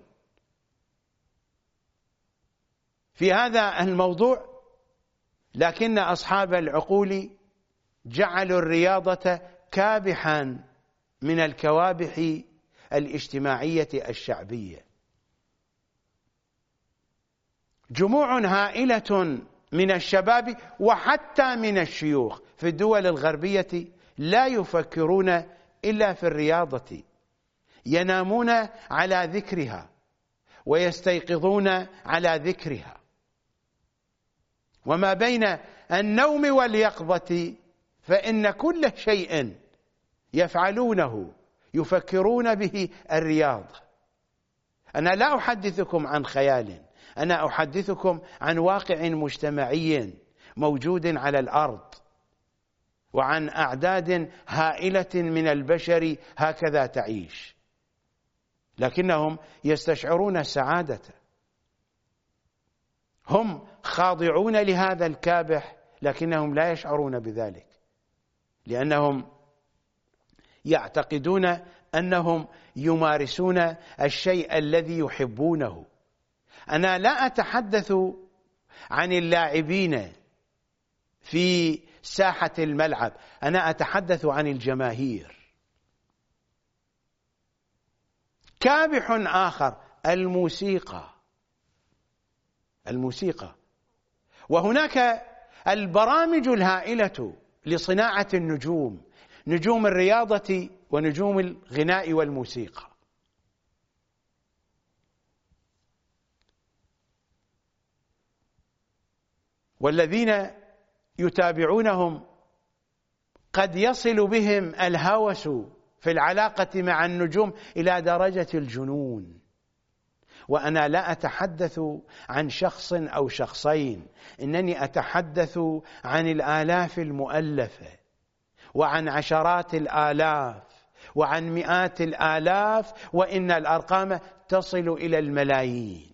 في هذا الموضوع، لكن أصحاب العقول جعلوا الرياضة كابحا من الكوابح الاجتماعية الشعبية. جموع هائلة من الشباب وحتى من الشيوخ في الدول الغربية لا يفكرون إلا في الرياضة، ينامون على ذكرها ويستيقظون على ذكرها، وما بين النوم واليقظة فإن كل شيء يفعلونه يفكرون به الرياضة. أنا لا أحدثكم عن خيال، أنا أحدثكم عن واقع مجتمعي موجود على الأرض، وعن أعداد هائلة من البشر هكذا تعيش، لكنهم يستشعرون السعادة. هم خاضعون لهذا الكابح لكنهم لا يشعرون بذلك، لأنهم يعتقدون أنهم يمارسون الشيء الذي يحبونه. أنا لا أتحدث عن اللاعبين في ساحة الملعب، أنا أتحدث عن الجماهير. كابح آخر الموسيقى، وهناك البرامج الهائلة لصناعة النجوم، نجوم الرياضة ونجوم الغناء والموسيقى. والذين يتابعونهم قد يصل بهم الهوس في العلاقة مع النجوم إلى درجة الجنون. وأنا لا أتحدث عن شخص أو شخصين، إنني أتحدث عن الآلاف المؤلفة، وعن عشرات الآلاف، وعن مئات الآلاف، وإن الأرقام تصل إلى الملايين.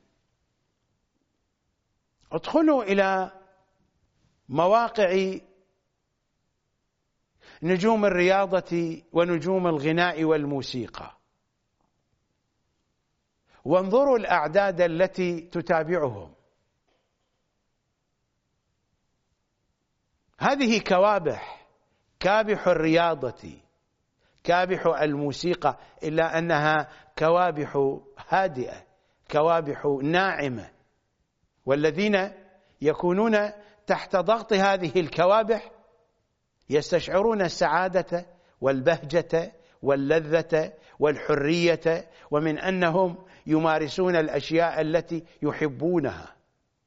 ادخلوا إلى مواقع نجوم الرياضة ونجوم الغناء والموسيقى، وانظروا الأعداد التي تتابعهم. هذه كوابح، كابح الرياضة، كابح الموسيقى، إلا أنها كوابح هادئة، كوابح ناعمة. والذين يكونون تحت ضغط هذه الكوابح يستشعرون السعادة والبهجة واللذة والحرية، ومن أنهم يمارسون الأشياء التي يحبونها،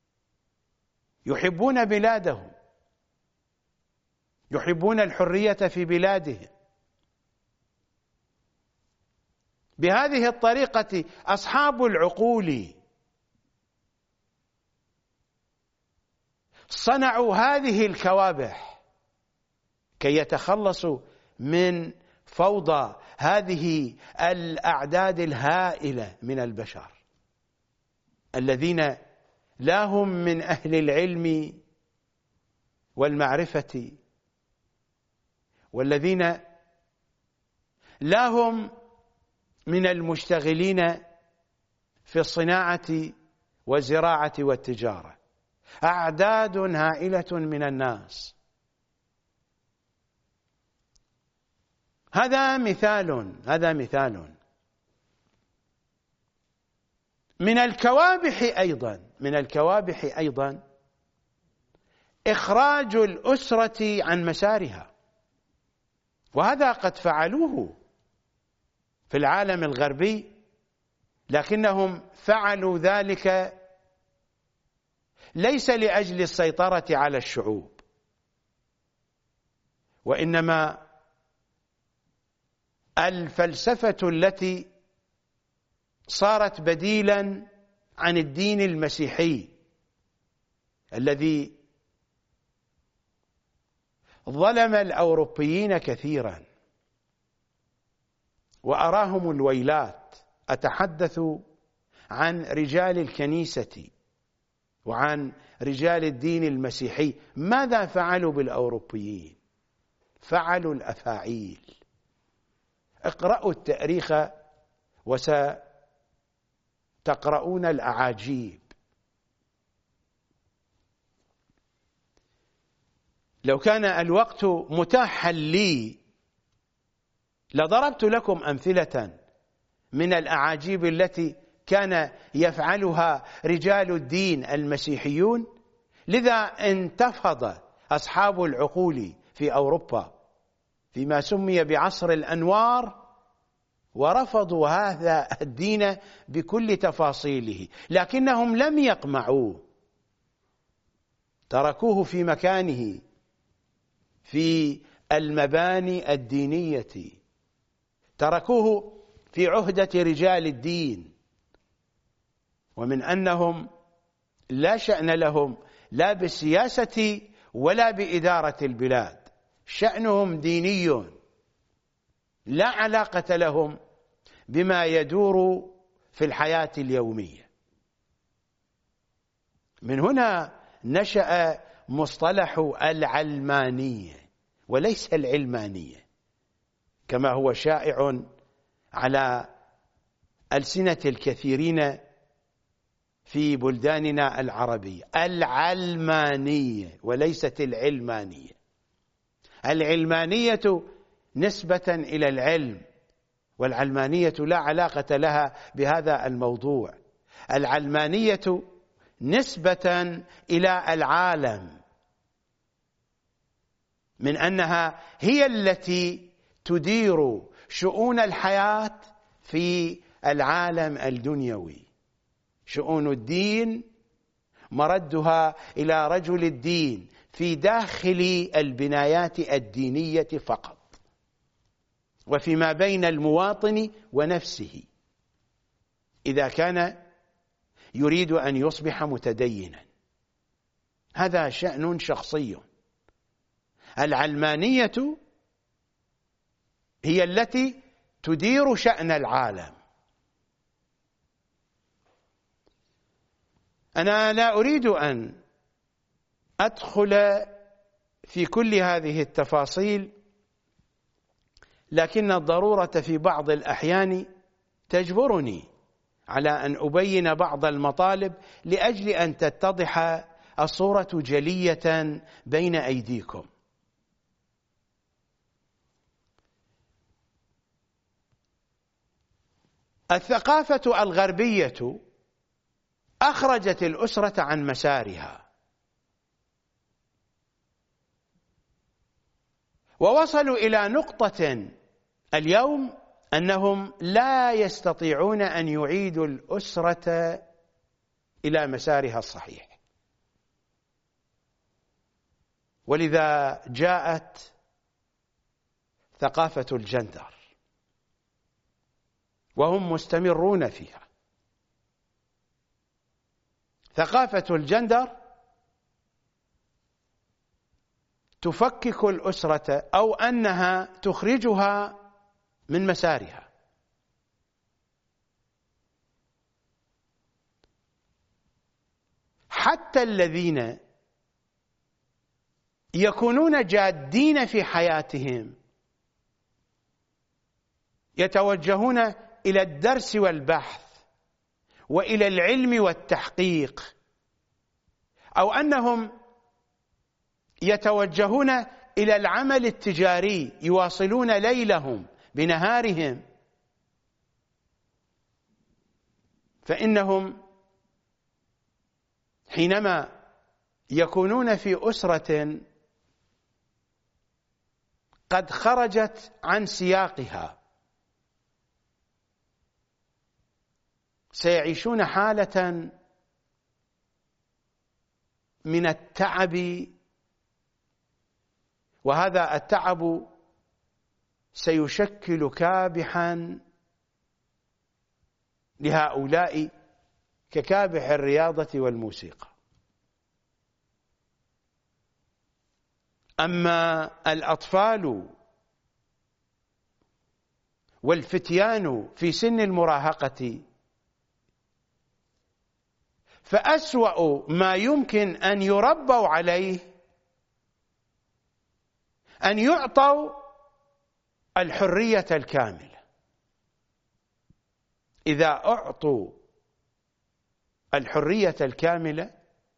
يحبون بلادهم، يحبون الحرية في بلادهم. بهذه الطريقة أصحاب العقول صنعوا هذه الكوابح كي يتخلصوا من فوضى هذه الأعداد الهائلة من البشر، الذين لا هم من أهل العلم والمعرفة، والذين لا هم من المشتغلين في الصناعة والزراعة والتجارة. أعداد هائلة من الناس. هذا مثال من الكوابح أيضا إخراج الأسرة عن مسارها، وهذا قد فعلوه في العالم الغربي، لكنهم فعلوا ذلك ليس لأجل السيطرة على الشعوب، وإنما الفلسفة التي صارت بديلا عن الدين المسيحي الذي ظلم الأوروبيين كثيرا وأراهم الويلات. أتحدث عن رجال الكنيسة وعن رجال الدين المسيحي. ماذا فعلوا بالأوروبيين؟ فعلوا الأفاعيل. اقرأوا التاريخ وستقرؤون الأعاجيب. لو كان الوقت متاحا لي لضربت لكم أمثلة من الأعاجيب التي كان يفعلها رجال الدين المسيحيون. لذا انتفض أصحاب العقول في أوروبا فيما سمي بعصر الأنوار، ورفضوا هذا الدين بكل تفاصيله، لكنهم لم يقمعوه، تركوه في مكانه في المباني الدينية، تركوه في عهدة رجال الدين، ومن أنهم لا شأن لهم لا بالسياسة ولا بإدارة البلاد، شأنهم ديني لا علاقة لهم بما يدور في الحياة اليومية. من هنا نشأ مصطلح العلمانية وليس العلمانية كما هو شائع على ألسنة الكثيرين في بلداننا العربية. العلمانية وليست العلمانية. العلمانية نسبة إلى العلم، والعلمانية لا علاقة لها بهذا الموضوع. العلمانية نسبة إلى العالم، من أنها هي التي تدير شؤون الحياة في العالم الدنيوي. شؤون الدين مردها إلى رجل الدين في داخل البنايات الدينية فقط، وفيما بين المواطن ونفسه إذا كان يريد أن يصبح متدينا. هذا شأن شخصي. العلمانية هي التي تدير شأن العالم. أنا لا أريد أن أدخل في كل هذه التفاصيل، لكن الضرورة في بعض الأحيان تجبرني على أن أبين بعض المطالب لأجل أن تتضح الصورة جلية بين أيديكم. الثقافة الغربية أخرجت الأسرة عن مسارها، ووصلوا إلى نقطة اليوم أنهم لا يستطيعون أن يعيدوا الأسرة إلى مسارها الصحيح. ولذا جاءت ثقافة الجندر، وهم مستمرون فيها. ثقافة الجندر تفكك الأسرة أو أنها تخرجها من مسارها. حتى الذين يكونون جادين في حياتهم يتوجهون إلى الدرس والبحث وإلى العلم والتحقيق، أو أنهم يتوجهون إلى العمل التجاري، يواصلون ليلهم بنهارهم، فإنهم حينما يكونون في أسرة قد خرجت عن سياقها سيعيشون حالة من التعب، وهذا التعب سيشكل كابحا لهؤلاء ككابح الرياضة والموسيقى. أما الأطفال والفتيان في سن المراهقة فأسوأ ما يمكن أن يربوا عليه أن يعطوا الحرية الكاملة. إذا أعطوا الحرية الكاملة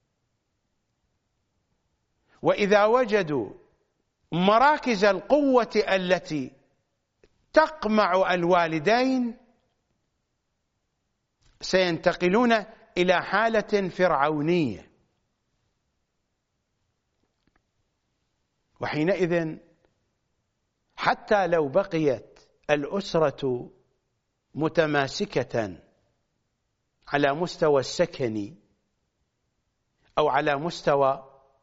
وإذا وجدوا مراكز القوة التي تقمع الوالدين سينتقلون إلى حالة فرعونية، وحينئذ حتى لو بقيت الأسرة متماسكة على مستوى السكن أو على مستوى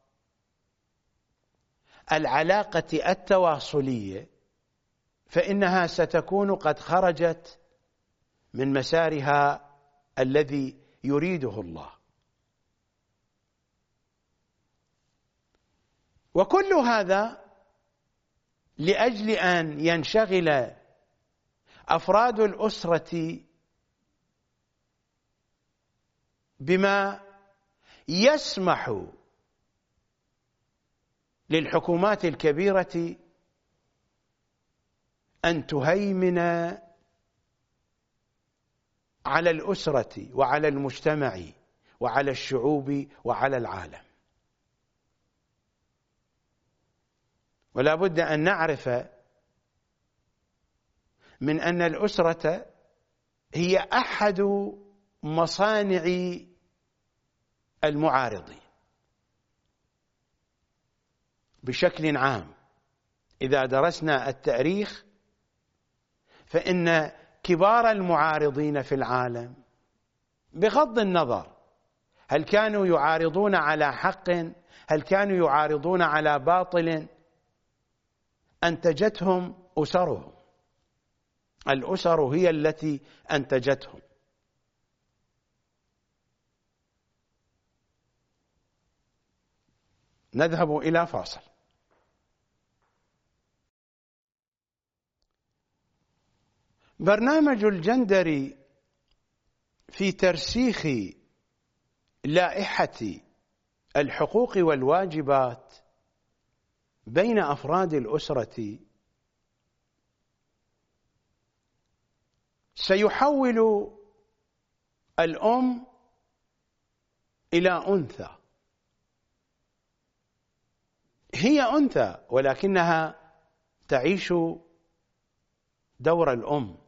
العلاقة التواصلية، فإنها ستكون قد خرجت من مسارها الذي يريده الله. وكل هذا لأجل أن ينشغل أفراد الأسرة بما يسمح للحكومات الكبيرة أن تهيمن على الأسرة وعلى المجتمع وعلى الشعوب وعلى العالم. ولا بد أن نعرف من أن الأسرة هي أحد مصانع المعارضين بشكل عام. إذا درسنا التاريخ فإن كبار المعارضين في العالم بغض النظر هل كانوا يعارضون على حق، هل كانوا يعارضون على باطل، أنتجتهم أسرهم. الأسر هي التي أنتجتهم. نذهب إلى فاصل. برنامج الجندري في ترسيخ لائحة الحقوق والواجبات بين أفراد الأسرة سيحول الأم إلى أنثى. هي أنثى ولكنها تعيش دور الأم،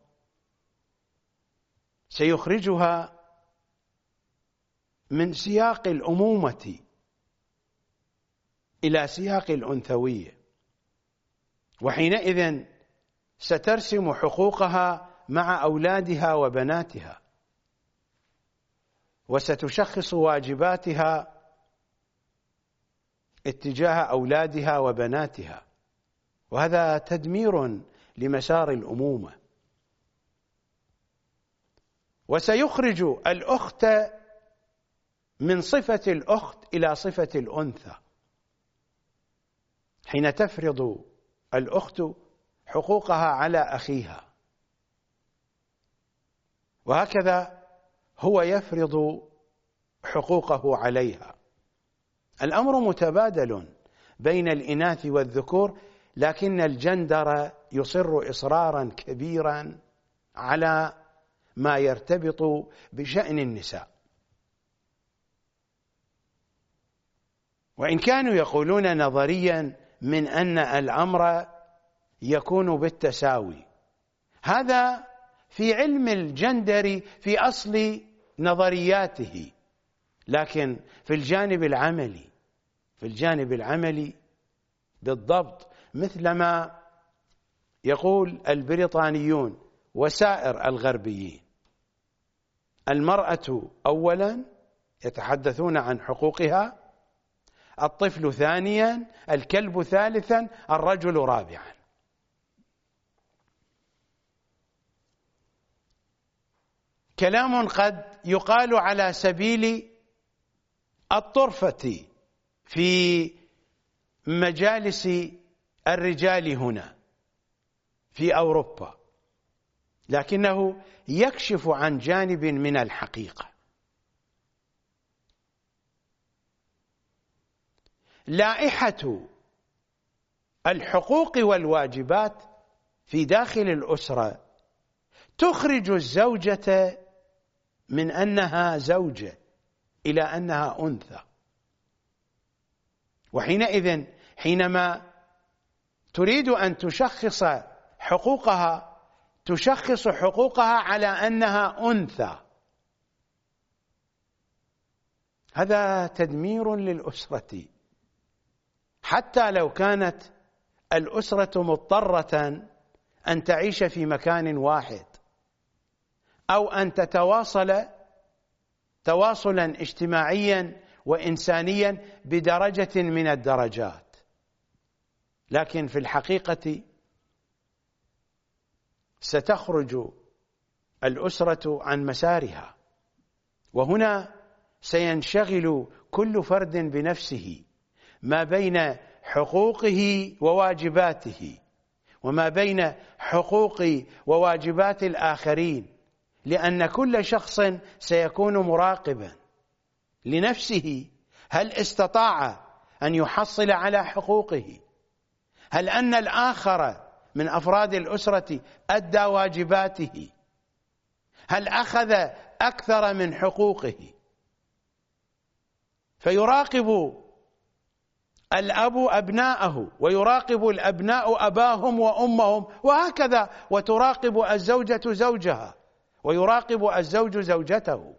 سيخرجها من سياق الأمومة إلى سياق الأنثوية، وحينئذ سترسم حقوقها مع أولادها وبناتها، وستشخص واجباتها اتجاه أولادها وبناتها، وهذا تدمير لمسار الأمومة. وسيخرج الأخت من صفة الأخت إلى صفة الأنثى حين تفرض الأخت حقوقها على أخيها، وهكذا هو يفرض حقوقه عليها. الأمر متبادل بين الإناث والذكور، لكن الجندر يصر إصرارا كبيرا على ما يرتبط بشأن النساء. وإن كانوا يقولون نظريا من أن الأمر يكون بالتساوي، هذا في علم الجندر في أصل نظرياته، لكن في الجانب العملي بالضبط مثلما يقول البريطانيون وسائر الغربيين: المرأة أولا، يتحدثون عن حقوقها، الطفل ثانيا، الكلب ثالثا، الرجل رابعا. كلام قد يقال على سبيل الطرفة في مجالس الرجال هنا في أوروبا، لكنه يكشف عن جانب من الحقيقة. لائحة الحقوق والواجبات في داخل الأسرة تخرج الزوجة من أنها زوجة إلى أنها أنثى، وحينئذ حينما تريد أن تشخص حقوقها تشخص حقوقها على أنها أنثى. هذا تدمير للأسرة، حتى لو كانت الأسرة مضطرة أن تعيش في مكان واحد أو أن تتواصل تواصلا اجتماعيا وإنسانيا بدرجة من الدرجات، لكن في الحقيقة ستخرج الأسرة عن مسارها، وهنا سينشغل كل فرد بنفسه ما بين حقوقه وواجباته وما بين حقوق وواجبات الآخرين، لأن كل شخص سيكون مراقبا لنفسه: هل استطاع أن يحصل على حقوقه؟ هل أن الآخر من أفراد الأسرة أدى واجباته؟ هل أخذ أكثر من حقوقه؟ فيراقب الأب أبناءه، ويراقب الأبناء أباهم وأمهم، وهكذا، وتراقب الزوجة زوجها، ويراقب الزوج زوجته.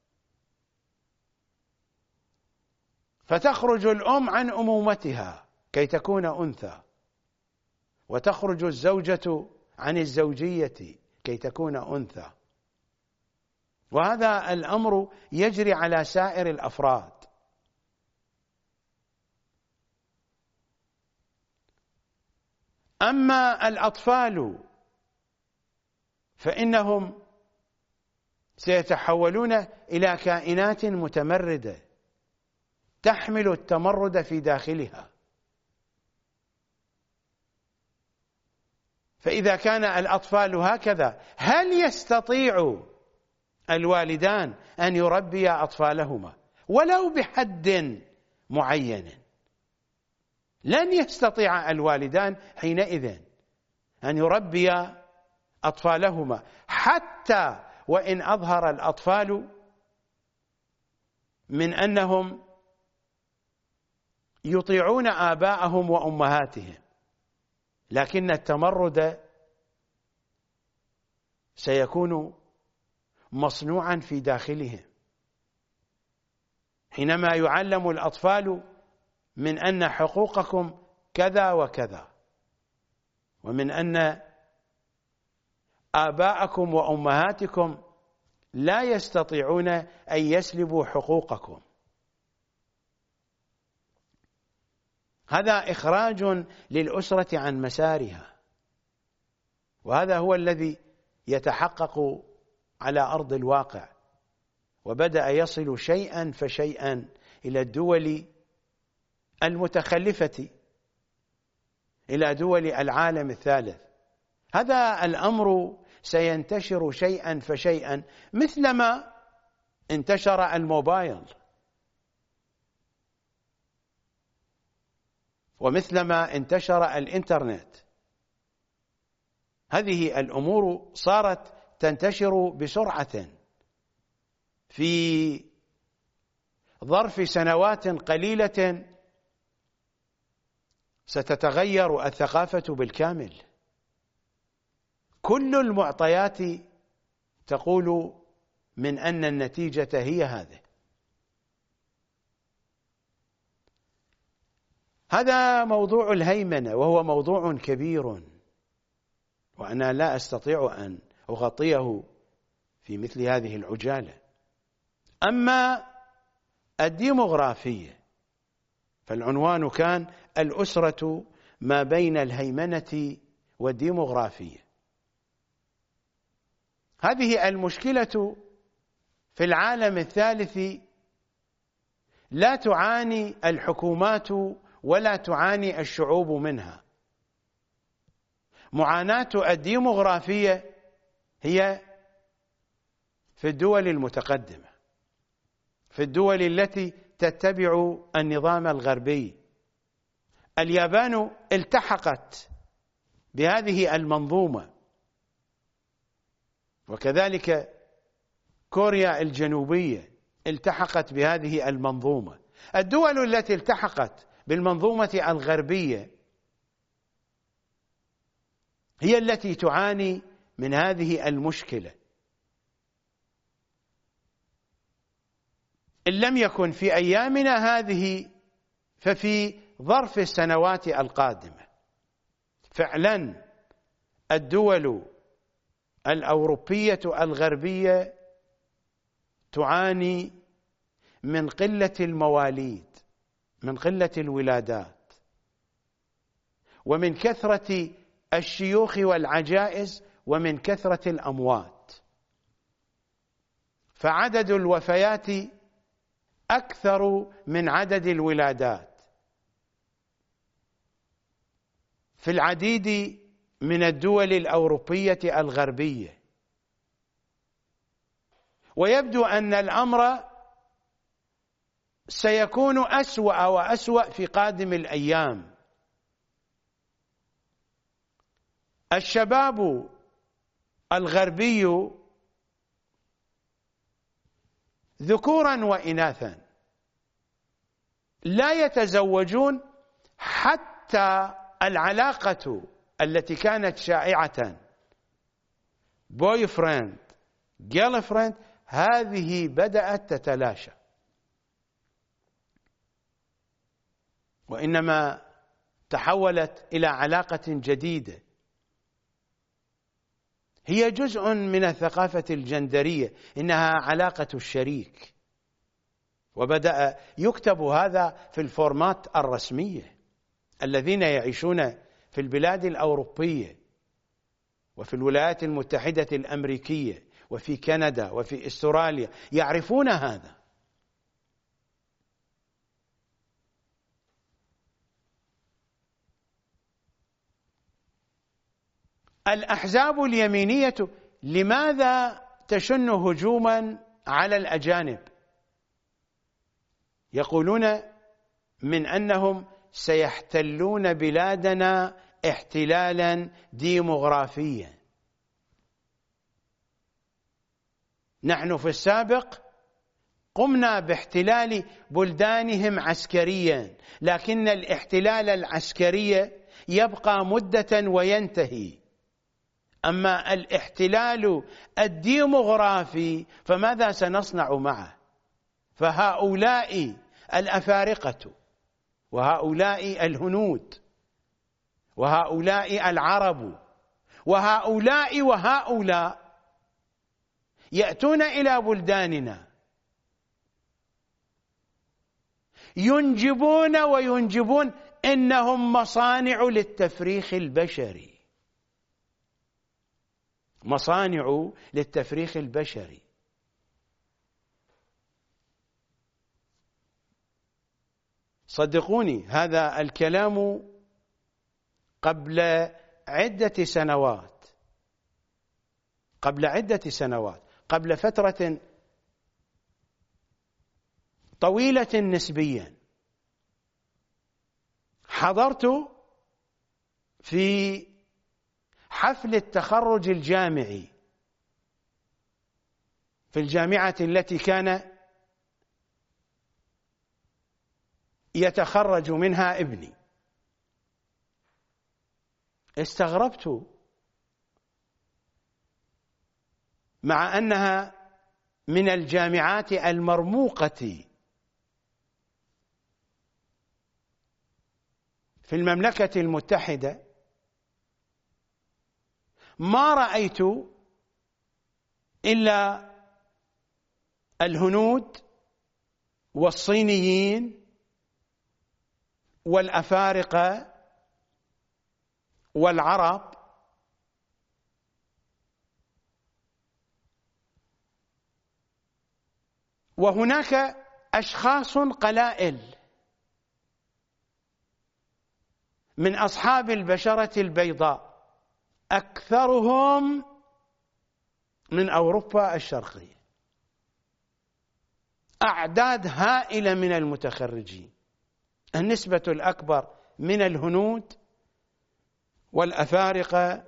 فتخرج الأم عن أمومتها كي تكون أنثى، وتخرج الزوجة عن الزوجية كي تكون أنثى، وهذا الأمر يجري على سائر الأفراد. أما الأطفال فإنهم سيتحولون إلى كائنات متمردة تحمل التمرد في داخلها. فإذا كان الأطفال هكذا، هل يستطيع الوالدان أن يربيا أطفالهما ولو بحد معين؟ لن يستطيع الوالدان حينئذ أن يربيا أطفالهما، حتى وإن أظهر الأطفال من أنهم يطيعون آباءهم وأمهاتهم، لكن التمرد سيكون مصنوعا في داخلهم. حينما يعلم الأطفال من أن حقوقكم كذا وكذا، ومن أن آباءكم وأمهاتكم لا يستطيعون أن يسلبوا حقوقكم، هذا إخراج للأسرة عن مسارها، وهذا هو الذي يتحقق على أرض الواقع، وبدأ يصل شيئا فشيئا إلى الدول المتخلفة، إلى دول العالم الثالث. هذا الأمر سينتشر شيئا فشيئا، مثلما انتشر الموبايل، ومثلما انتشر الإنترنت. هذه الأمور صارت تنتشر بسرعة، في ظرف سنوات قليلة ستتغير الثقافة بالكامل. كل المعطيات تقول من أن النتيجة هي هذه. هذا موضوع الهيمنة، وهو موضوع كبير، وأنا لا أستطيع أن أغطيه في مثل هذه العجالة. أما الديموغرافية فالعنوان كان الأسرة ما بين الهيمنة والديموغرافية. هذه المشكلة في العالم الثالث لا تعاني الحكومات ولا تعاني الشعوب منها. معاناة الديموغرافية هي في الدول المتقدمة، في الدول التي تتبع النظام الغربي. اليابان التحقت بهذه المنظومة، وكذلك كوريا الجنوبية التحقت بهذه المنظومة. الدول التي التحقت بالمنظومة الغربية هي التي تعاني من هذه المشكلة. إن لم يكن في أيامنا هذه ففي ظرف السنوات القادمة فعلا الدول الأوروبية الغربية تعاني من قلة المواليد، من قلة الولادات، ومن كثرة الشيوخ والعجائز، ومن كثرة الأموات. فعدد الوفيات أكثر من عدد الولادات في العديد من الدول الأوروبية الغربية. ويبدو أن الأمر سيكون أسوأ وأسوأ في قادم الأيام. الشباب الغربي ذكورا وإناثا لا يتزوجون، حتى العلاقة التي كانت شائعة بوي فريند جيرل فريند هذه بدأت تتلاشى، وإنما تحولت إلى علاقة جديدة هي جزء من الثقافة الجندرية، إنها علاقة الشريك. وبدأ يكتب هذا في الفورمات الرسمية. الذين يعيشون في البلاد الأوروبية وفي الولايات المتحدة الأمريكية وفي كندا وفي أستراليا يعرفون هذا. الأحزاب اليمينية لماذا تشن هجوما على الأجانب؟ يقولون من أنهم سيحتلون بلادنا احتلالا ديموغرافيا. نحن في السابق قمنا باحتلال بلدانهم عسكريا، لكن الاحتلال العسكري يبقى مدة وينتهي. أما الاحتلال الديموغرافي فماذا سنصنع معه؟ فهؤلاء الأفارقة وهؤلاء الهنود وهؤلاء العرب وهؤلاء يأتون إلى بلداننا ينجبون إنهم مصانع للتفريخ البشري، مصانع للتفريخ البشري. صدقوني هذا الكلام قبل عدة سنوات، قبل فترة طويلة نسبيا، حضرت في حفل التخرج الجامعي في الجامعة التي كان يتخرج منها ابني. استغربت مع أنها من الجامعات المرموقة في المملكة المتحدة ما رأيت إلا الهنود والصينيين والأفارقة والعرب وهناك أشخاص قلائل من أصحاب البشرة البيضاء أكثرهم من أوروبا الشرقية، أعداد هائلة من المتخرجين، النسبة الأكبر من الهنود والأفارقة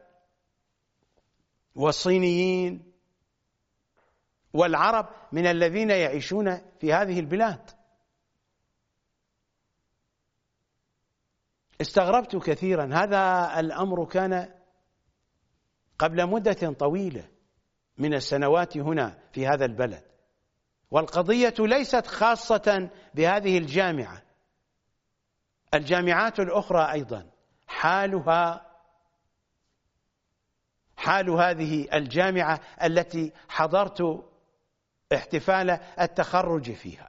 والصينيين والعرب من الذين يعيشون في هذه البلاد. استغربت كثيرا، هذا الأمر كان قبل مدة طويلة من السنوات هنا في هذا البلد، والقضية ليست خاصة بهذه الجامعة، الجامعات الأخرى أيضا حال هذه الجامعة التي حضرت احتفال التخرج فيها.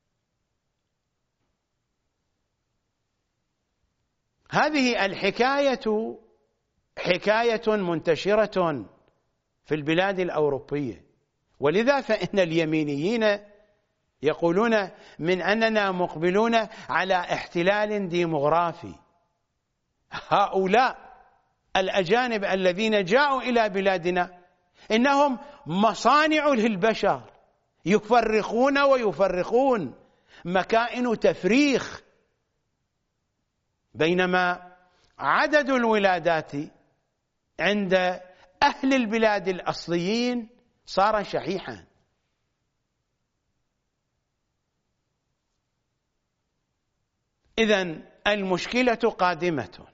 هذه الحكاية حكاية منتشرة في البلاد الأوروبية، ولذا فإن اليمينيين يقولون من أننا مقبلون على احتلال ديمغرافي. هؤلاء الأجانب الذين جاءوا إلى بلادنا إنهم مصانع للبشر، يفرخون ويفرخون، مكائن تفريخ، بينما عدد الولادات عند أهل البلاد الأصليين صار شحيحا. إذن المشكلة قادمة،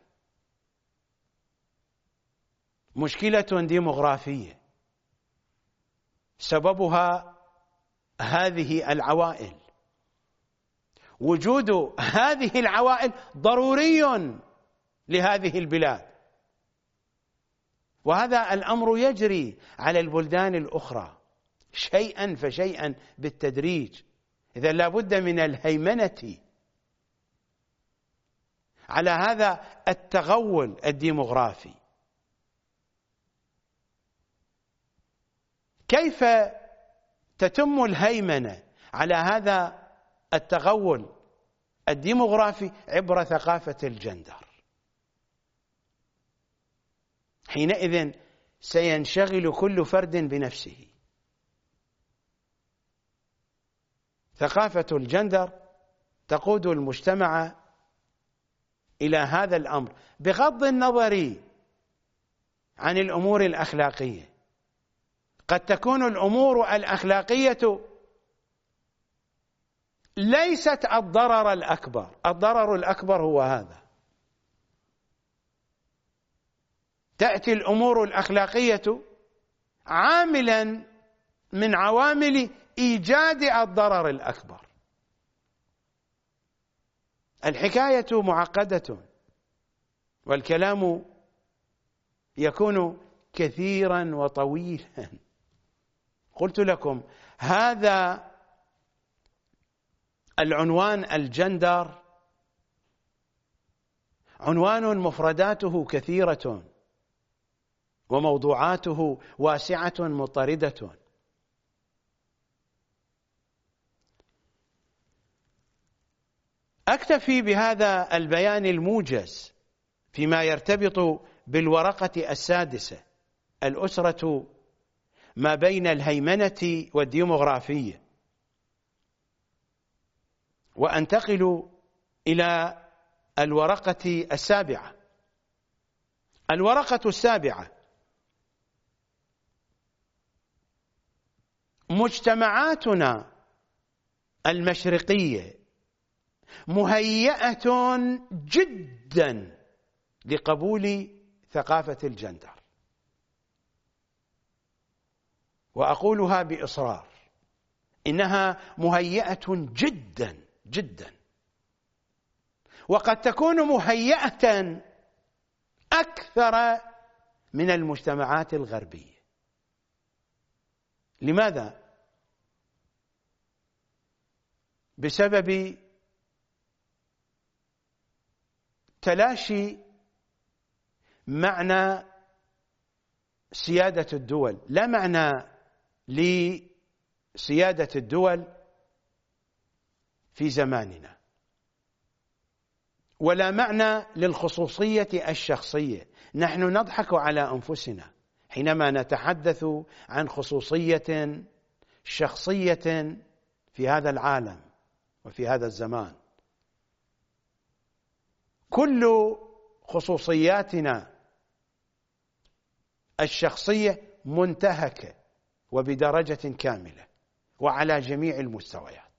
مشكلة ديمغرافية سببها هذه العوائل. وجود هذه العوائل ضروري لهذه البلاد، وهذا الأمر يجري على البلدان الأخرى شيئا فشيئا بالتدريج. إذا لا بد من الهيمنة على هذا التغول الديمغرافي. كيف تتم الهيمنة على هذا التغول الديمغرافي؟ عبر ثقافة الجندر. حينئذ سينشغل كل فرد بنفسه. ثقافة الجندر تقود المجتمع إلى هذا الأمر بغض النظر عن الأمور الأخلاقية. قد تكون الأمور الأخلاقية ليست الضرر الأكبر، الضرر الأكبر هو هذا. تأتي الأمور الأخلاقية عاملا من عوامل إيجاد الضرر الأكبر. الحكاية معقدة والكلام يكون كثيرا وطويلا. قلت لكم هذا العنوان الجندر عنوان مفرداته كثيرة وموضوعاته واسعة مضطردة. أكتفي بهذا البيان الموجز فيما يرتبط بالورقة السادسة، الأسرة ما بين الهيمنة والديمغرافية، وأنتقل إلى الورقة السابعة. الورقة السابعة: مجتمعاتنا المشرقية مهيئة جدا لقبول ثقافة الجندر، وأقولها بإصرار. إنها مهيئة جدا جدا، وقد تكون مهيئة أكثر من المجتمعات الغربية. لماذا؟ بسبب تلاشي معنى سيادة الدول، لا معنى لسيادة الدول في زماننا، ولا معنى للخصوصية الشخصية. نحن نضحك على أنفسنا حينما نتحدث عن خصوصية شخصية في هذا العالم وفي هذا الزمان. كل خصوصياتنا الشخصية منتهكة وبدرجة كاملة وعلى جميع المستويات،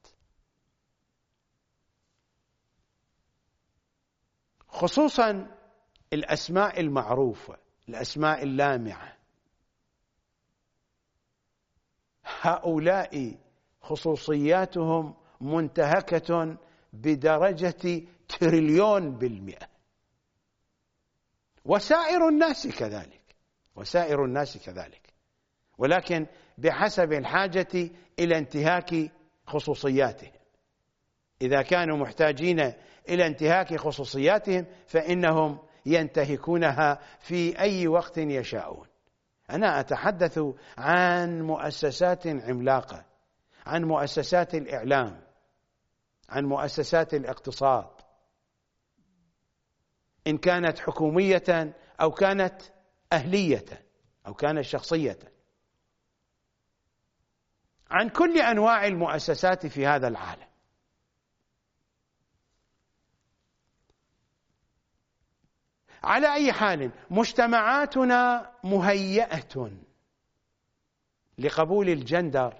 خصوصا الأسماء المعروفة، الأسماء اللامعة. هؤلاء خصوصياتهم منتهكة بدرجة تريليون بالمئة، وسائر الناس كذلك، وسائر الناس كذلك، ولكن بحسب الحاجة إلى انتهاك خصوصياتهم. إذا كانوا محتاجين إلى انتهاك خصوصياتهم فإنهم ينتهكونها في أي وقت يشاءون. أنا أتحدث عن مؤسسات عملاقة، عن مؤسسات الإعلام، عن مؤسسات الاقتصاد، إن كانت حكومية أو كانت أهلية أو كانت شخصية، عن كل أنواع المؤسسات في هذا العالم. على أي حال، مجتمعاتنا مهيئة لقبول الجندر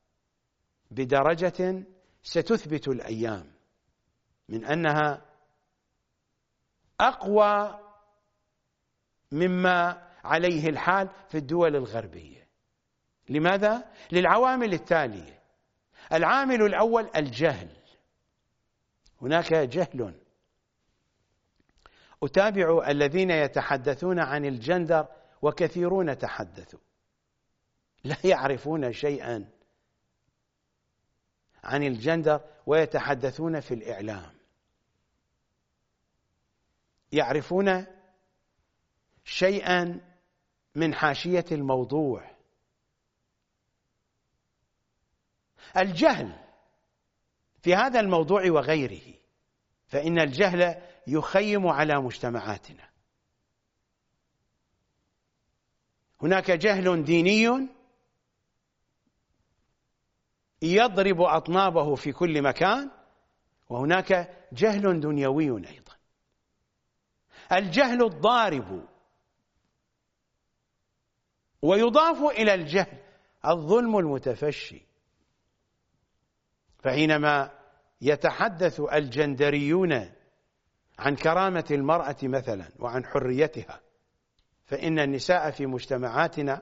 بدرجة ستثبت الأيام من أنها أقوى مما عليه الحال في الدول الغربية. لماذا؟ للعوامل التالية. العامل الأول الجهل. هناك جهل. أتابع الذين يتحدثون عن الجندر وكثيرون تحدثوا، لا يعرفون شيئا عن الجندر ويتحدثون في الإعلام، يعرفون شيئا من حاشية الموضوع. الجهل في هذا الموضوع وغيره، فإن الجهل يخيم على مجتمعاتنا. هناك جهل ديني يضرب أطنابه في كل مكان، وهناك جهل دنيوي أيضا. الجهل الضارب، ويضاف إلى الجهل الظلم المتفشي. فحينما يتحدث الجندريون عن كرامة المرأة مثلا وعن حريتها، فإن النساء في مجتمعاتنا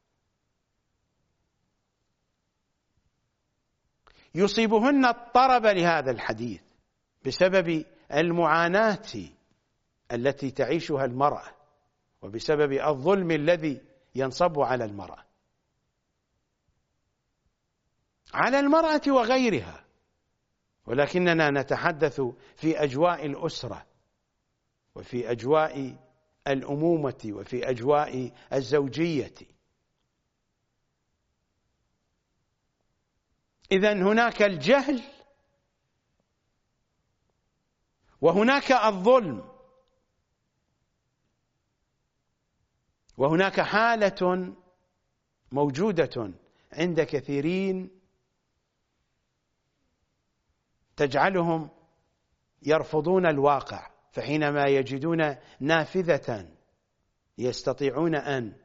يصيبهن الطرب لهذا الحديث بسبب المعاناة التي تعيشها المرأة وبسبب الظلم الذي ينصب على المرأة، على المرأة وغيرها. ولكننا نتحدث في أجواء الأسرة وفي أجواء الأمومة وفي أجواء الزوجية. إذن هناك الجهل وهناك الظلم، وهناك حالة موجودة عند كثيرين تجعلهم يرفضون الواقع، فحينما يجدون نافذة يستطيعون أن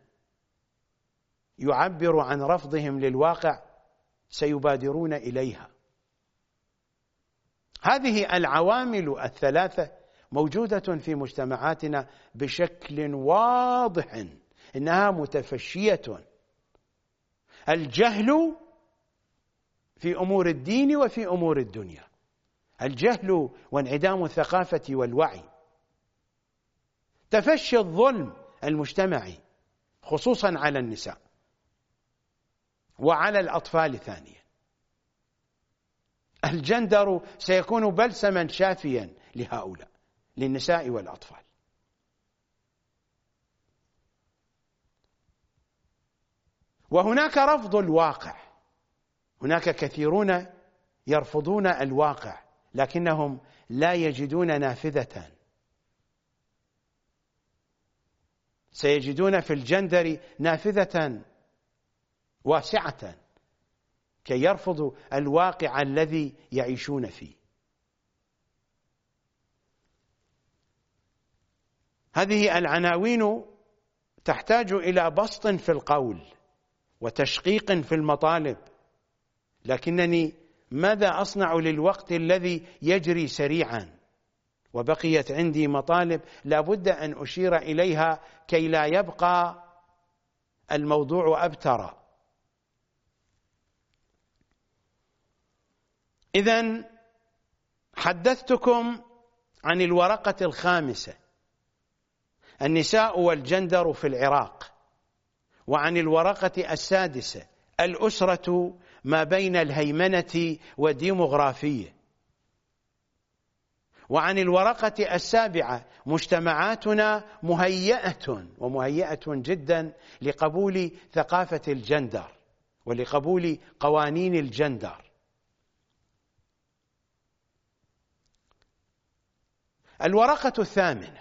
يعبروا عن رفضهم للواقع سيبادرون إليها. هذه العوامل الثلاثة موجودة في مجتمعاتنا بشكل واضح، إنها متفشية. الجهل في أمور الدين وفي أمور الدنيا. الجهل وانعدام الثقافة والوعي، تفشي الظلم المجتمعي خصوصا على النساء وعلى الأطفال ثانيا. الجندر سيكون بلسما شافيا لهؤلاء، للنساء والأطفال. وهناك رفض الواقع، هناك كثيرون يرفضون الواقع لكنهم لا يجدون نافذة. سيجدون في الجندر نافذة واسعة كي يرفضوا الواقع الذي يعيشون فيه. هذه العناوين تحتاج إلى بسط في القول وتشقيق في المطالب، لكنني ماذا أصنع للوقت الذي يجري سريعا؟ وبقيت عندي مطالب لا بد أن أشير إليها كي لا يبقى الموضوع أبتر. إذن حدثتكم عن الورقة الخامسة، النساء والجندر في العراق، وعن الورقة السادسة، الأسرة ما بين الهيمنة والديمغرافية، وعن الورقة السابعة، مجتمعاتنا مهيئة جدا لقبول ثقافة الجندر ولقبول قوانين الجندر. الورقة الثامنة،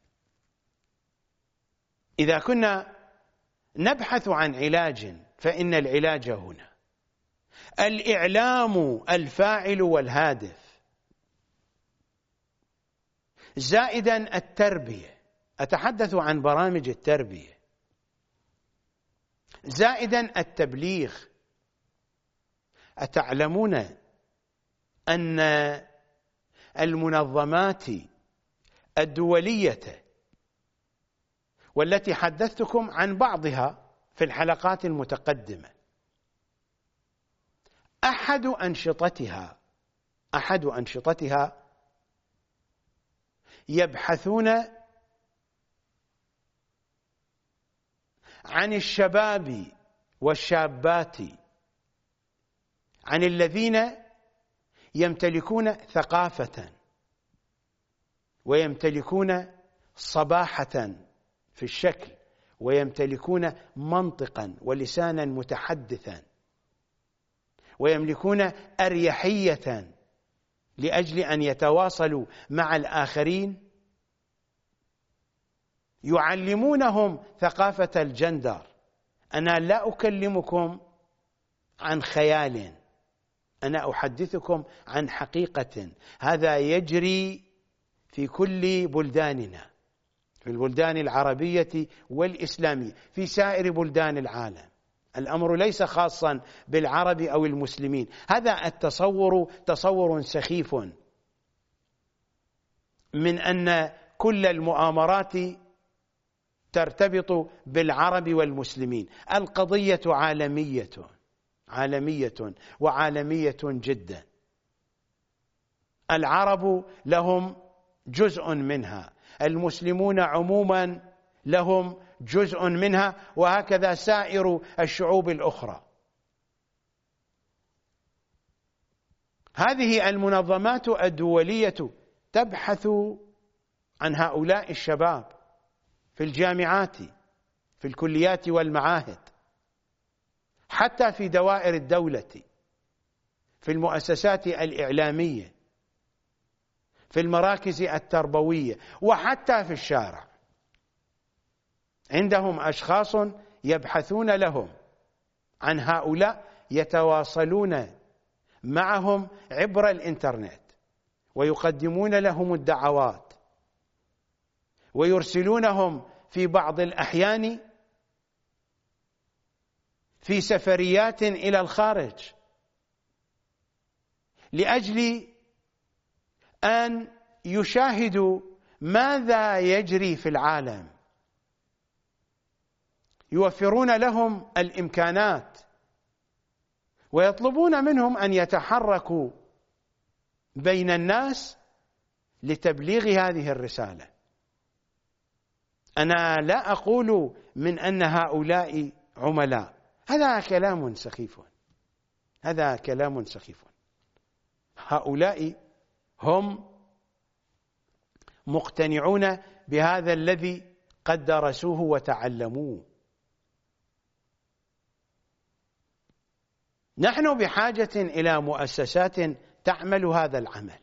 إذا كنا نبحث عن علاج فإن العلاج هنا الإعلام الفاعل والهادف، زائدا التربية، أتحدث عن برامج التربية، زائدا التبليغ. أتعلمون أن المنظمات الدولية والتي حدثتكم عن بعضها في الحلقات المتقدمة، أحد أنشطتها يبحثون عن الشباب والشابات، عن الذين يمتلكون ثقافة ويمتلكون صباحة في الشكل ويمتلكون منطقا ولسانا متحدثا ويملكون أريحية لأجل أن يتواصلوا مع الآخرين، يعلمونهم ثقافة الجندر. أنا لا أكلمكم عن خيال، أنا أحدثكم عن حقيقة. هذا يجري في كل بلداننا، في البلدان العربية والإسلامية، في سائر بلدان العالم. الأمر ليس خاصا بالعرب أو المسلمين. هذا التصور تصور سخيف من أن كل المؤامرات ترتبط بالعرب والمسلمين. القضية عالمية وعالمية جدا. العرب لهم جزء منها، المسلمون عموما لهم جزء منها، وهكذا سائر الشعوب الأخرى. هذه المنظمات الدولية تبحث عن هؤلاء الشباب في الجامعات، في الكليات والمعاهد، حتى في دوائر الدولة، في المؤسسات الإعلامية، في المراكز التربوية، وحتى في الشارع. عندهم أشخاص يبحثون لهم عن هؤلاء، يتواصلون معهم عبر الإنترنت ويقدمون لهم الدعوات ويرسلونهم في بعض الأحيان في سفريات إلى الخارج لأجل أن يشاهدوا ماذا يجري في العالم. يوفرون لهم الإمكانات ويطلبون منهم أن يتحركوا بين الناس لتبليغ هذه الرسالة. أنا لا أقول من أن هؤلاء عملاء، هذا كلام سخيف، هذا كلام سخيف. هؤلاء هم مقتنعون بهذا الذي قد درسوه وتعلموه. نحن بحاجة إلى مؤسسات تعمل هذا العمل،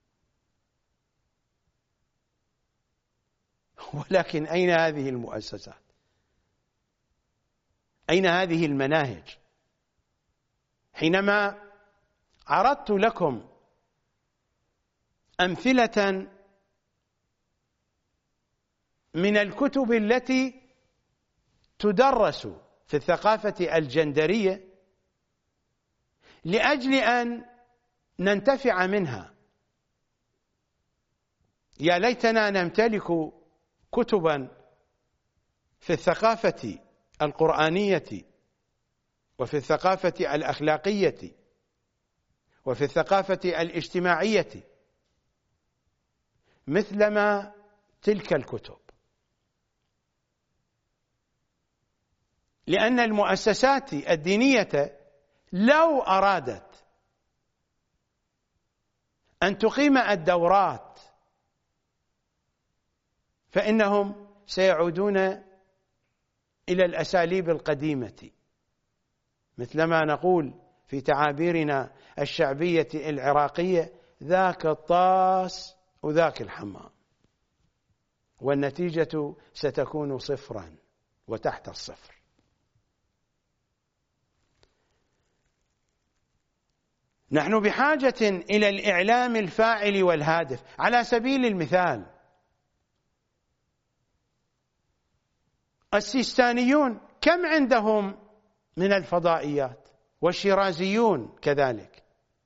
ولكن أين هذه المؤسسات؟ أين هذه المناهج؟ حينما عرضت لكم أمثلة من الكتب التي تدرس في الثقافة الجندرية لأجل أن ننتفع منها، يا ليتنا نمتلك كتبا في الثقافة القرآنية وفي الثقافة الأخلاقية وفي الثقافة الاجتماعية مثلما تلك الكتب، لأن المؤسسات الدينية لو أرادت أن تقيم الدورات فإنهم سيعودون إلى الأساليب القديمة، مثلما نقول في تعابيرنا الشعبية العراقية: ذاك الطاس وذاك الحمام، والنتيجة ستكون صفرا وتحت الصفر. نحن بحاجة إلى الإعلام الفاعل والهادف. على سبيل المثال، السيستانيون كم عندهم من الفضائيات؟ والشيرازيون كذلك.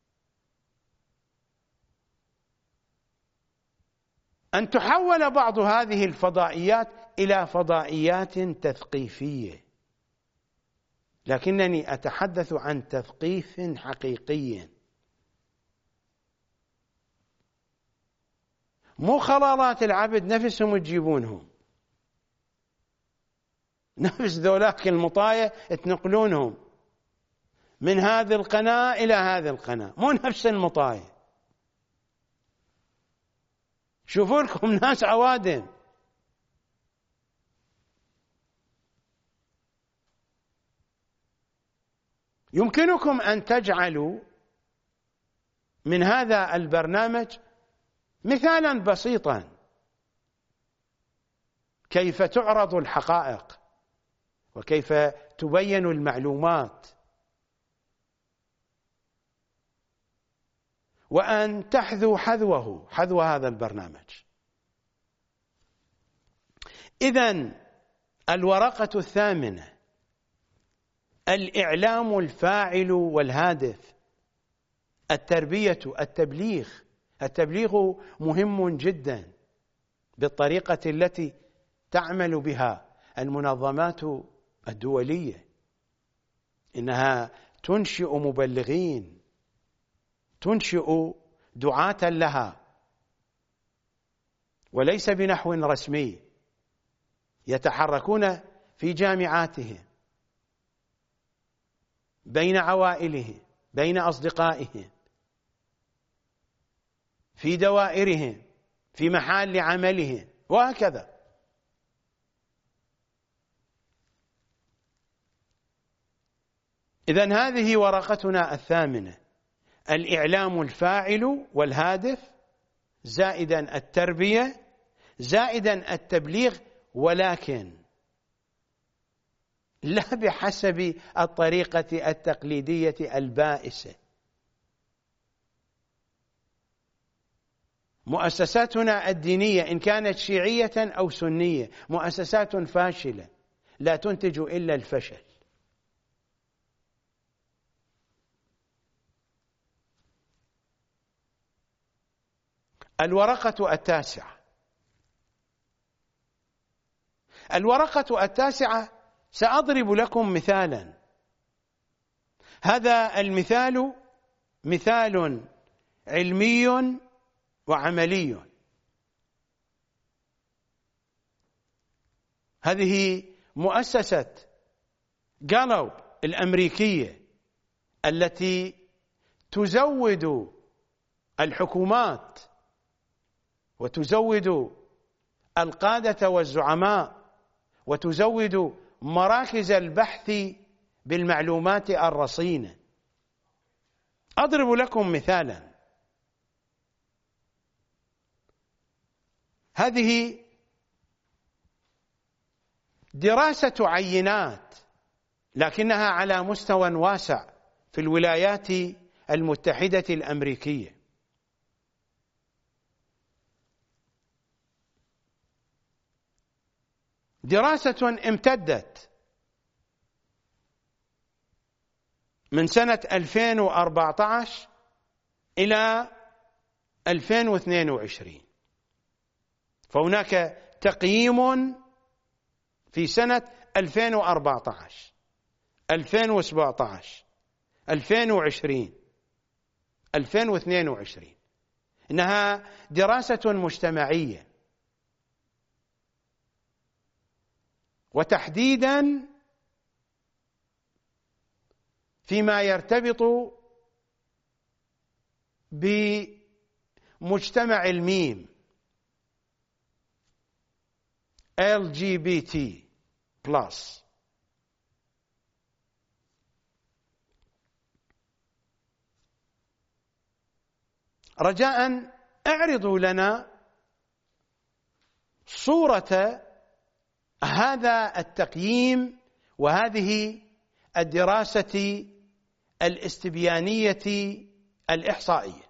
أن تحول بعض هذه الفضائيات إلى فضائيات تثقيفية، لكنني أتحدث عن تثقيف حقيقي، مو خلالات العبد نفسهم تجيبونهم، نفس ذولاك المطاية تنقلونهم من هذه القناة إلى هذه القناة، مو نفس المطاية. شوفوا لكم ناس عوادم. يمكنكم أن تجعلوا من هذا البرنامج مثالا بسيطا كيف تعرض الحقائق وكيف تبين المعلومات، وأن تحذو حذو هذا البرنامج. إذن الورقة الثامنة: الإعلام الفاعل والهادف، التربية، التبليغ مهم جدا بالطريقة التي تعمل بها المنظمات الدولية. إنها تنشئ مبلغين، تنشئ دعاة لها، وليس بنحو رسمي، يتحركون في جامعاتهم، بين عوائلهم، بين أصدقائهم، في دوائرهم، في محال عملهم، وهكذا. إذن هذه ورقتنا الثامنة: الإعلام الفاعل والهادف، زائدا التربية، زائدا التبليغ، ولكن لا بحسب الطريقة التقليدية البائسة. مؤسساتنا الدينية إن كانت شيعية أو سنية مؤسسات فاشلة لا تنتج إلا الفشل. الورقة التاسعة: الورقة التاسعة سأضرب لكم مثالا. هذا المثال مثال علمي وعملي. هذه مؤسسة جالوب الأمريكية التي تزود الحكومات وتزود القادة والزعماء وتزود مراكز البحث بالمعلومات الرصينة. أضرب لكم مثالا. هذه دراسة عينات لكنها على مستوى واسع في الولايات المتحدة الأمريكية. دراسة امتدت من سنة 2014 إلى 2022. فهناك تقييم في سنة 2014 2017 2020 2022. إنها دراسة مجتمعية، وتحديدا فيما يرتبط بمجتمع الميم LGBT+. رجاء اعرضوا لنا صورة هذا التقييم وهذه الدراسة الاستبيانية الإحصائية.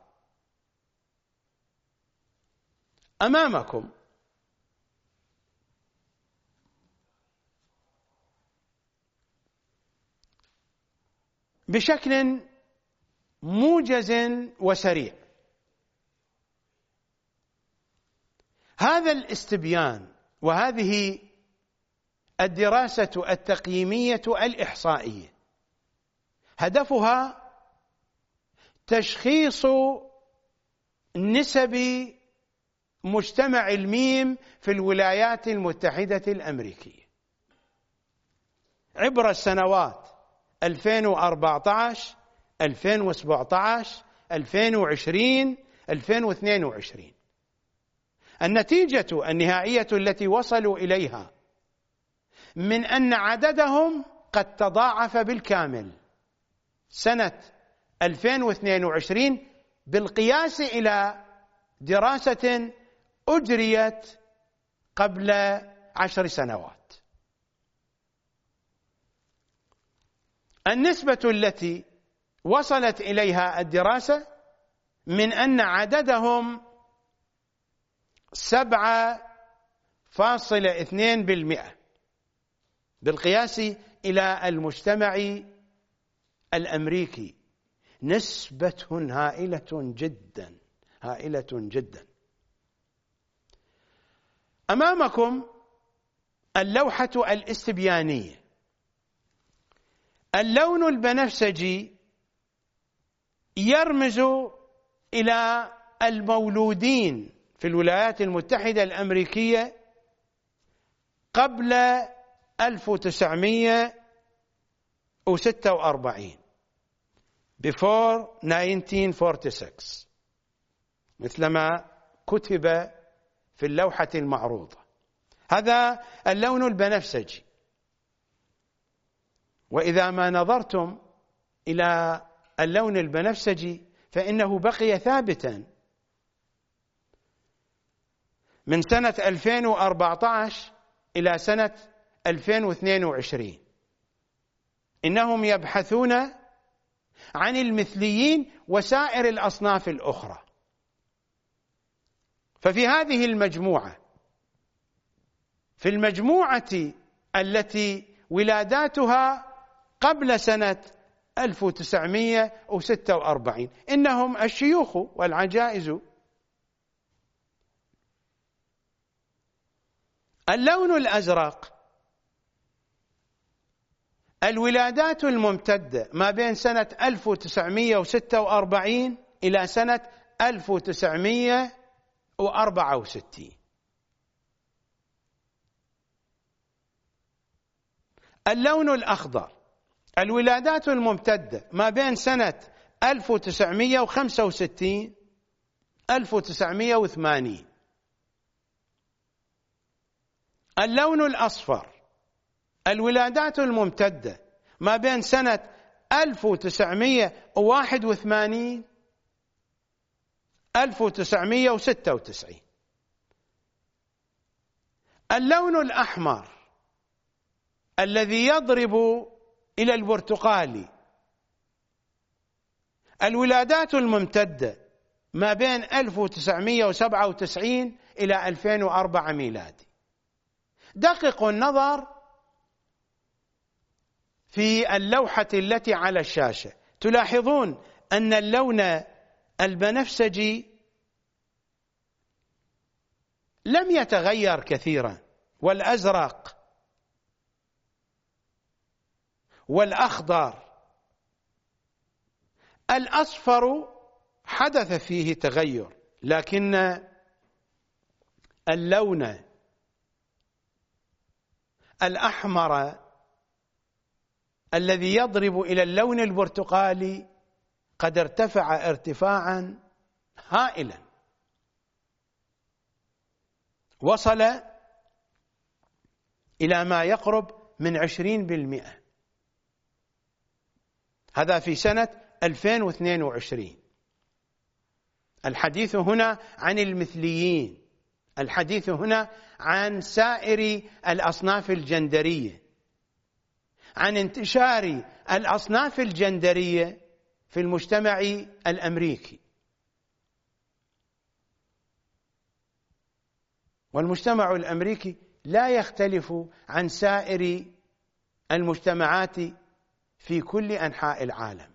أمامكم بشكل موجز وسريع هذا الاستبيان وهذه الدراسة التقييمية الإحصائية. هدفها تشخيص نسب مجتمع الميم في الولايات المتحدة الأمريكية عبر السنوات 2014 2017 2020 2022. النتيجة النهائية التي وصلوا إليها من أن عددهم قد تضاعف بالكامل سنة 2022 بالقياس إلى دراسة أجريت قبل 10 سنوات. النسبة التي وصلت إليها الدراسة من أن عددهم 7.2% بالقياس إلى المجتمع الأمريكي. نسبة هائلة جدا، هائلة جدا. أمامكم اللوحة الاستبيانية. اللون البنفسجي يرمز إلى المولودين في الولايات المتحدة الأمريكية قبل 1946 before 1946 مثلما كتب في اللوحة المعروضة. هذا اللون البنفسجي. وإذا ما نظرتم إلى اللون البنفسجي فإنه بقي ثابتا من سنة 2014 إلى سنة 2022. إنهم يبحثون عن المثليين وسائر الأصناف الأخرى. ففي هذه المجموعة، في المجموعة التي ولاداتها قبل سنة 1946 إنهم الشيوخ والعجائز. اللون الأزرق الولادات الممتدة ما بين سنة 1946 إلى سنة 1964. اللون الأخضر الولادات الممتدة ما بين سنة 1965 1980. اللون الأصفر الولادات الممتدة ما بين سنة 1981 1996. اللون الأحمر الذي يضرب إلى البرتقالي الولادات الممتدة ما بين 1997 إلى 2004 ميلادي. دققوا النظر في اللوحة التي على الشاشة، تلاحظون أن اللون البنفسجي لم يتغير كثيرا، والأزرق والأخضر. الأصفر حدث فيه تغير، لكن اللون الأحمر الذي يضرب إلى اللون البرتقالي قد ارتفع ارتفاعا هائلا، وصل إلى ما يقرب من 20%. هذا في سنة 2022. الحديث هنا عن المثليين، الحديث هنا عن سائر الأصناف الجندرية، عن انتشار الأصناف الجندرية في المجتمع الأمريكي. والمجتمع الأمريكي لا يختلف عن سائر المجتمعات في كل أنحاء العالم.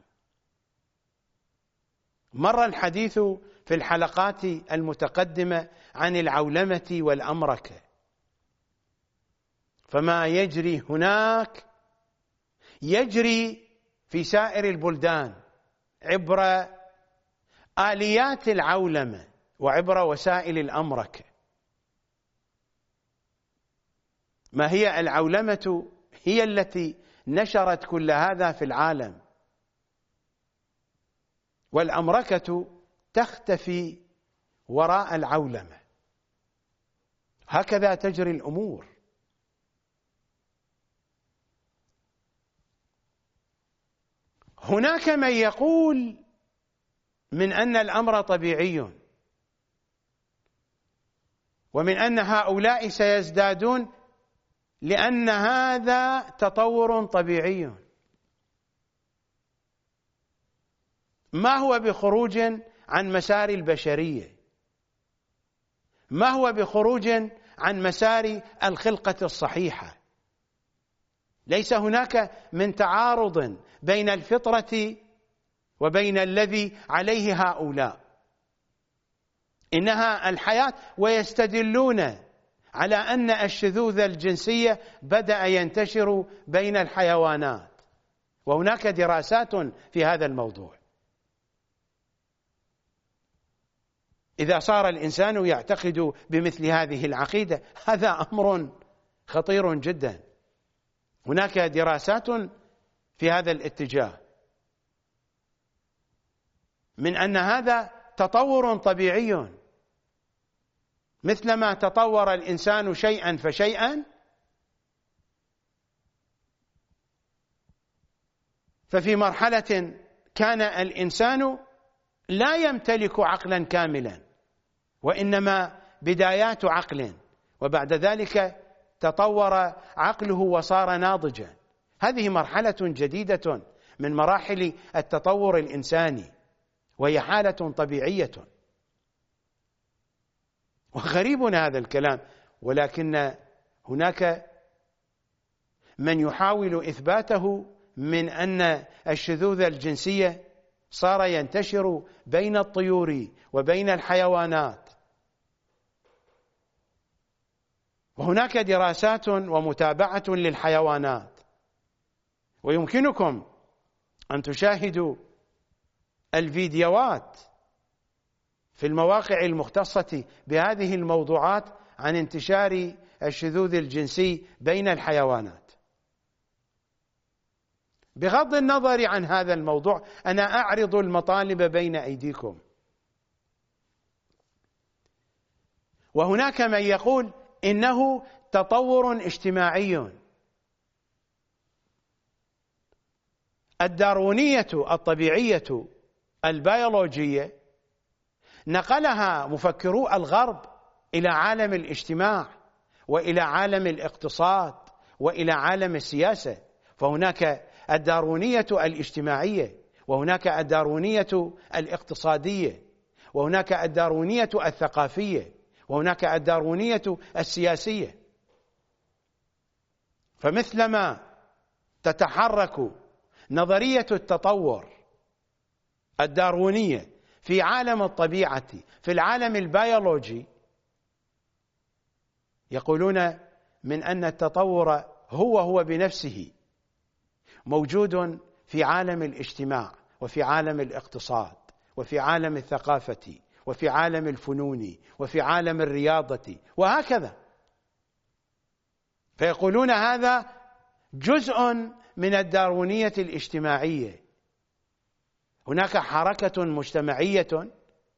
مر الحديث في الحلقات المتقدمة عن العولمة والأمركة، فما يجري هناك يجري في سائر البلدان عبر آليات العولمة وعبر وسائل الأمركة. ما هي العولمة؟ هي التي نشرت كل هذا في العالم، والأمركة تختفي وراء العولمة. هكذا تجري الأمور. هناك من يقول من أن الأمر طبيعي، ومن أن هؤلاء سيزدادون لأن هذا تطور طبيعي. ما هو بخروج عن مسار البشرية، ما هو بخروج عن مسار الخلقة الصحيحة. ليس هناك من تعارض بين الفطرة وبين الذي عليه هؤلاء، إنها الحياة. ويستدلون على أن الشذوذ الجنسي بدأ ينتشر بين الحيوانات، وهناك دراسات في هذا الموضوع. إذا صار الإنسان يعتقد بمثل هذه العقيدة هذا أمر خطير جدا. هناك دراسات في هذا الاتجاه من أن هذا تطور طبيعي، مثلما تطور الإنسان شيئا فشيئا، ففي مرحلة كان الإنسان لا يمتلك عقلا كاملا، وإنما بدايات عقل، وبعد ذلك تطور عقله وصار ناضجا. هذه مرحلة جديدة من مراحل التطور الإنساني، وهي حالة طبيعية. وغريب هذا الكلام، ولكن هناك من يحاول إثباته من أن الشذوذ الجنسي صار ينتشر بين الطيور وبين الحيوانات. وهناك دراسات ومتابعة للحيوانات، ويمكنكم أن تشاهدوا الفيديوهات في المواقع المختصة بهذه الموضوعات عن انتشار الشذوذ الجنسي بين الحيوانات. بغض النظر عن هذا الموضوع، أنا أعرض المطالب بين أيديكم. وهناك من يقول إنه تطور اجتماعي. الداروينية الطبيعية البيولوجية نقلها مفكرو الغرب إلى عالم الاجتماع وإلى عالم الاقتصاد وإلى عالم السياسة. فهناك الداروينية الاجتماعية، وهناك الداروينية الاقتصادية، وهناك الداروينية الثقافية، وهناك الداروينية السياسية. فمثلما تتحرك نظرية التطور الداروينية في عالم الطبيعة في العالم البيولوجي، يقولون من أن التطور هو بنفسه موجود في عالم الاجتماع وفي عالم الاقتصاد وفي عالم الثقافة وفي عالم الفنون وفي عالم الرياضة وهكذا. فيقولون هذا جزء من الداروينية الاجتماعية. هناك حركة مجتمعية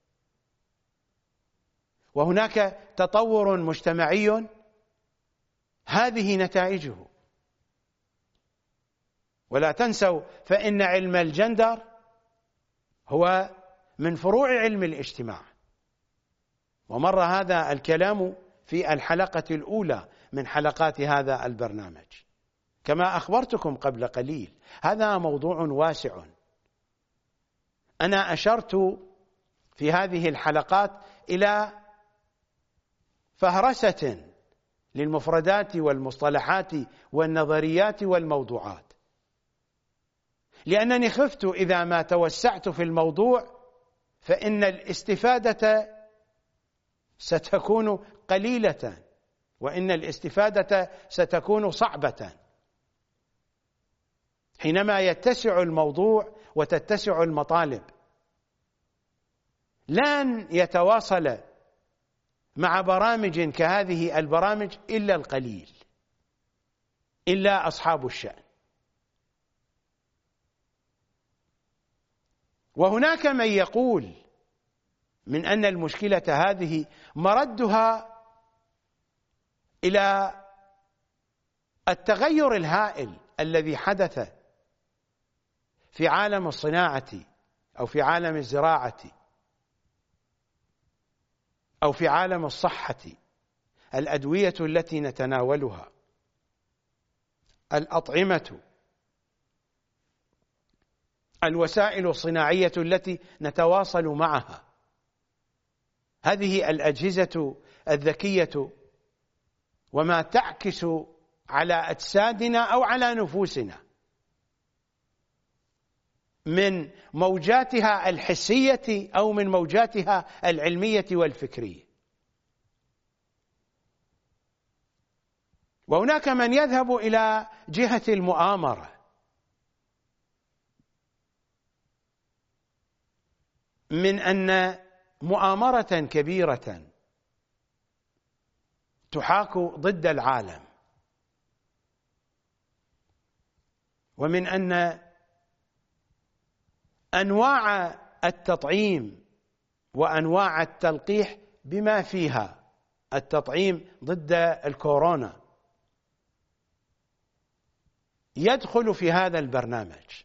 وهناك تطور مجتمعي، هذه نتائجه. ولا تنسوا فإن علم الجندر هو من فروع علم الاجتماع، ومر هذا الكلام في الحلقة الأولى من حلقات هذا البرنامج. كما أخبرتكم قبل قليل، هذا موضوع واسع. أنا أشرت في هذه الحلقات إلى فهرسة للمفردات والمصطلحات والنظريات والموضوعات، لأنني خفت إذا ما توسعت في الموضوع فإن الاستفادة ستكون قليلة، وإن الاستفادة ستكون صعبة. حينما يتسع الموضوع وتتسع المطالب، لن يتواصل مع برامج كهذه البرامج إلا القليل، إلا أصحاب الشأن. وهناك من يقول من أن المشكلة هذه مردها إلى التغير الهائل الذي حدث في عالم الصناعة أو في عالم الزراعة أو في عالم الصحة، الأدوية التي نتناولها، الأطعمة، الوسائل الصناعية التي نتواصل معها، هذه الأجهزة الذكية وما تعكس على أجسادنا أو على نفوسنا من موجاتها الحسية أو من موجاتها العلمية والفكرية. وهناك من يذهب إلى جهة المؤامرة، من أن مؤامرة كبيرة تحاك ضد العالم، ومن أن أنواع التطعيم وأنواع التلقيح بما فيها التطعيم ضد الكورونا يدخل في هذا البرنامج.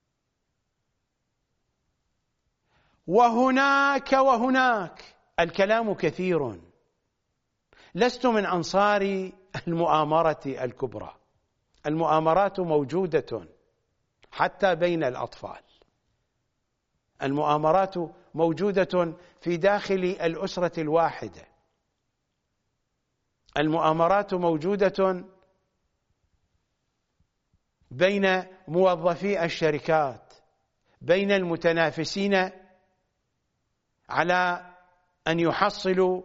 وهناك الكلام كثير. لست من أنصار المؤامرة الكبرى. المؤامرات موجودة حتى بين الأطفال، المؤامرات موجودة في داخل الأسرة الواحدة، المؤامرات موجودة بين موظفي الشركات، بين المتنافسين على أن يحصلوا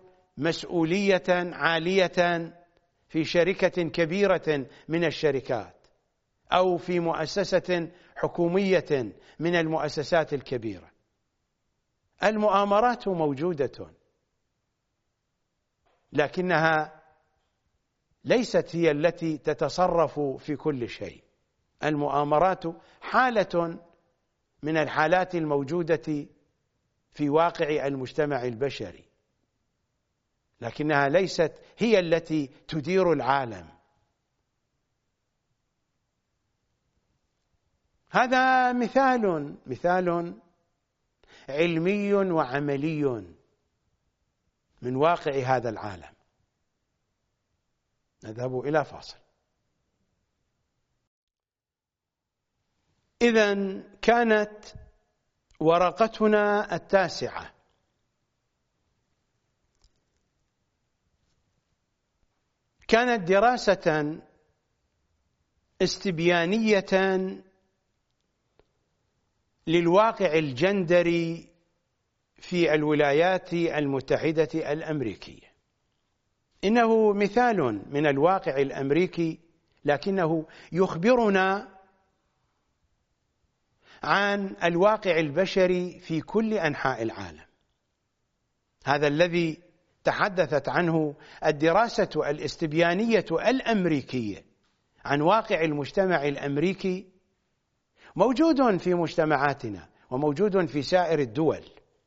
مسؤولية عالية في شركة كبيرة من الشركات. أو في مؤسسة حكومية من المؤسسات الكبيرة. المؤامرات موجودة، لكنها ليست هي التي تتصرف في كل شيء. المؤامرات حالة من الحالات الموجودة في واقع المجتمع البشري، لكنها ليست هي التي تدير العالم. هذا مثال علمي وعملي من واقع هذا العالم. نذهب إلى فاصل. إذن كانت ورقتنا 9 كانت دراسة استبيانية للواقع الجندري في الولايات المتحدة الأمريكية. إنه مثال من الواقع الأمريكي، لكنه يخبرنا عن الواقع البشري في كل أنحاء العالم. هذا الذي تحدثت عنه الدراسة الاستبيانية الأمريكية عن واقع المجتمع الأمريكي موجود في مجتمعاتنا وموجود في سائر الدول.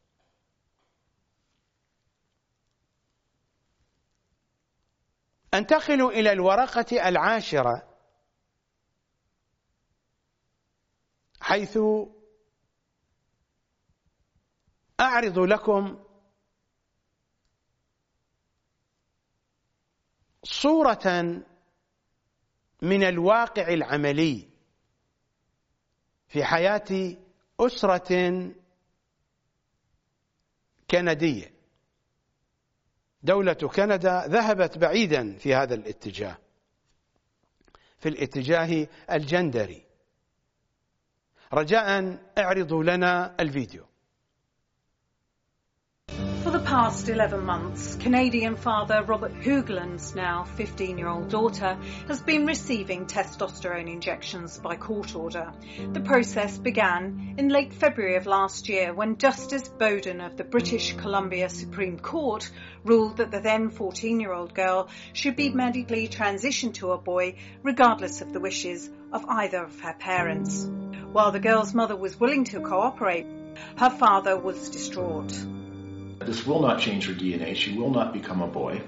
أنتقل إلى الورقة 10، حيث أعرض لكم صورة من الواقع العملي في حياة أسرة كندية. دولة كندا ذهبت بعيدا في هذا الاتجاه، في الاتجاه الجندري. رجاء اعرضوا لنا الفيديو. For the past 11 months, Canadian father Robert Hoogland's now 15-year-old daughter has been receiving testosterone injections by court order. The process began in late February of last year when Justice Bowden of the British Columbia Supreme Court ruled that the then 14-year-old girl should be medically transitioned to a boy regardless of the wishes of either of her parents. While the girl's mother was willing to cooperate, her father was distraught. This will not change her DNA. She will not become a boy.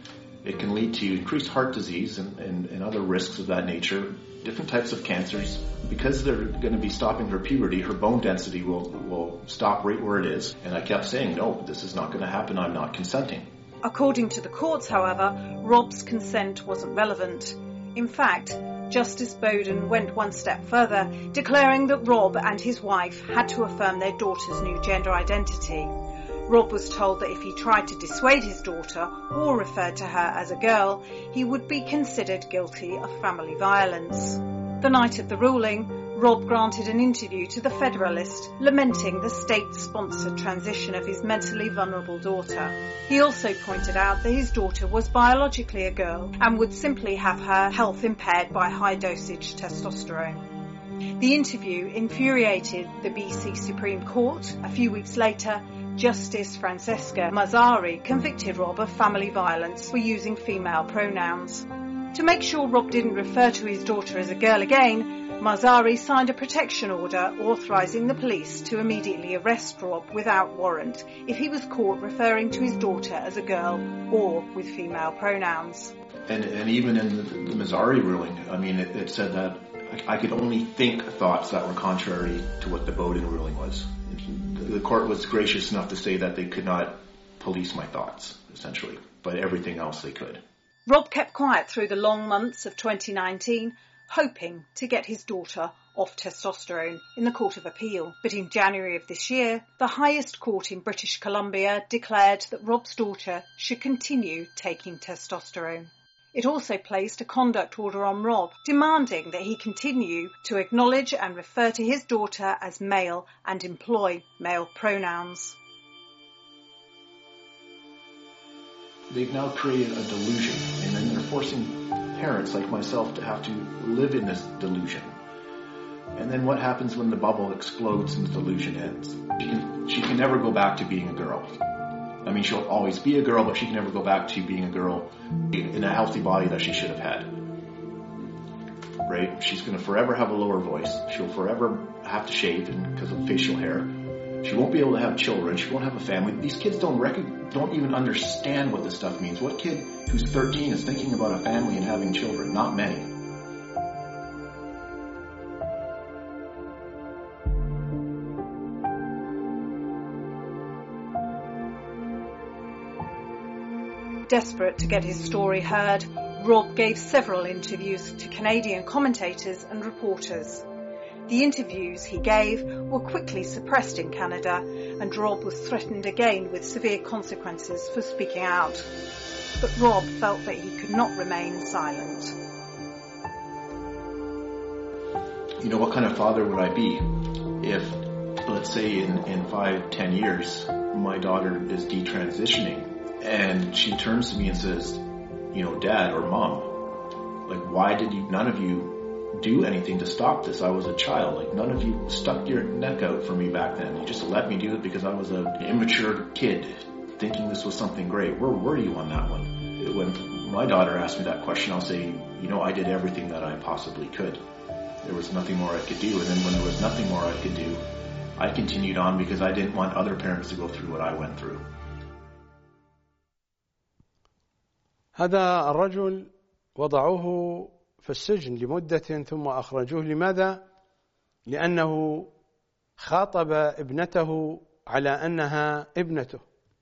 It can lead to increased heart disease and other risks of that nature, different types of cancers. Because they're going to be stopping her puberty, her bone density will stop right where it is. And I kept saying, no, this is not going to happen. I'm not consenting. According to the courts, however, Rob's consent wasn't relevant. In fact, Justice Bowden went one step further, declaring that Rob and his wife had to affirm their daughter's new gender identity. Rob was told that if he tried to dissuade his daughter or referred to her as a girl, he would be considered guilty of family violence. The night of the ruling, Rob granted an interview to The Federalist, lamenting the state-sponsored transition of his mentally vulnerable daughter. He also pointed out that his daughter was biologically a girl and would simply have her health impaired by high-dosage testosterone. The interview infuriated the BC Supreme Court. A few weeks later, Justice Francesca Mazzari convicted Rob of family violence for using female pronouns. To make sure Rob didn't refer to his daughter as a girl again, Mazzari signed a protection order authorising the police to immediately arrest Rob without warrant if he was caught referring to his daughter as a girl or with female pronouns. And even in the Mazzari ruling, I mean, it said that I could only think thoughts that were contrary to what the Bowden ruling was. The court was gracious enough to say that they could not police my thoughts, essentially, but everything else they could. Rob kept quiet through the long months of 2019, hoping to get his daughter off testosterone in the Court of Appeal. But in January of this year, the highest court in British Columbia declared that Rob's daughter should continue taking testosterone. It also placed a conduct order on Rob, demanding that he continue to acknowledge and refer to his daughter as male and employ male pronouns. They've now created a delusion, and then they're forcing parents like myself to have to live in this delusion. And then what happens when the bubble explodes and the delusion ends? She can never go back to being a girl. I mean, she'll always be a girl, but she can never go back to being a girl in a healthy body that she should have had. Right? She's going to forever have a lower voice. She'll forever have to shave because of facial hair. She won't be able to have children. She won't have a family. These kids don't even understand what this stuff means. What kid who's 13 is thinking about a family and having children? Not many. Desperate to get his story heard, Rob gave several interviews to Canadian commentators and reporters. The interviews he gave were quickly suppressed in Canada, and Rob was threatened again with severe consequences for speaking out. But Rob felt that he could not remain silent. You know, what kind of father would I be if, let's say in 5-10 years, my daughter is detransitioning and she turns to me and says, you know, Dad or Mom, like, why did none of you do anything to stop this? I was a child. Like, none of you stuck your neck out for me back then. You just let me do it because I was an immature kid thinking this was something great. Where were you on that one? When my daughter asked me that question, I'll say, you know, I did everything that I possibly could. There was nothing more I could do. And then when there was nothing more I could do, I continued on because I didn't want other parents to go through what I went through. هذا الرجل وضعوه في السجن لمدة ثم أخرجوه. لماذا؟ لأنه خاطب ابنته على أنها ابنته،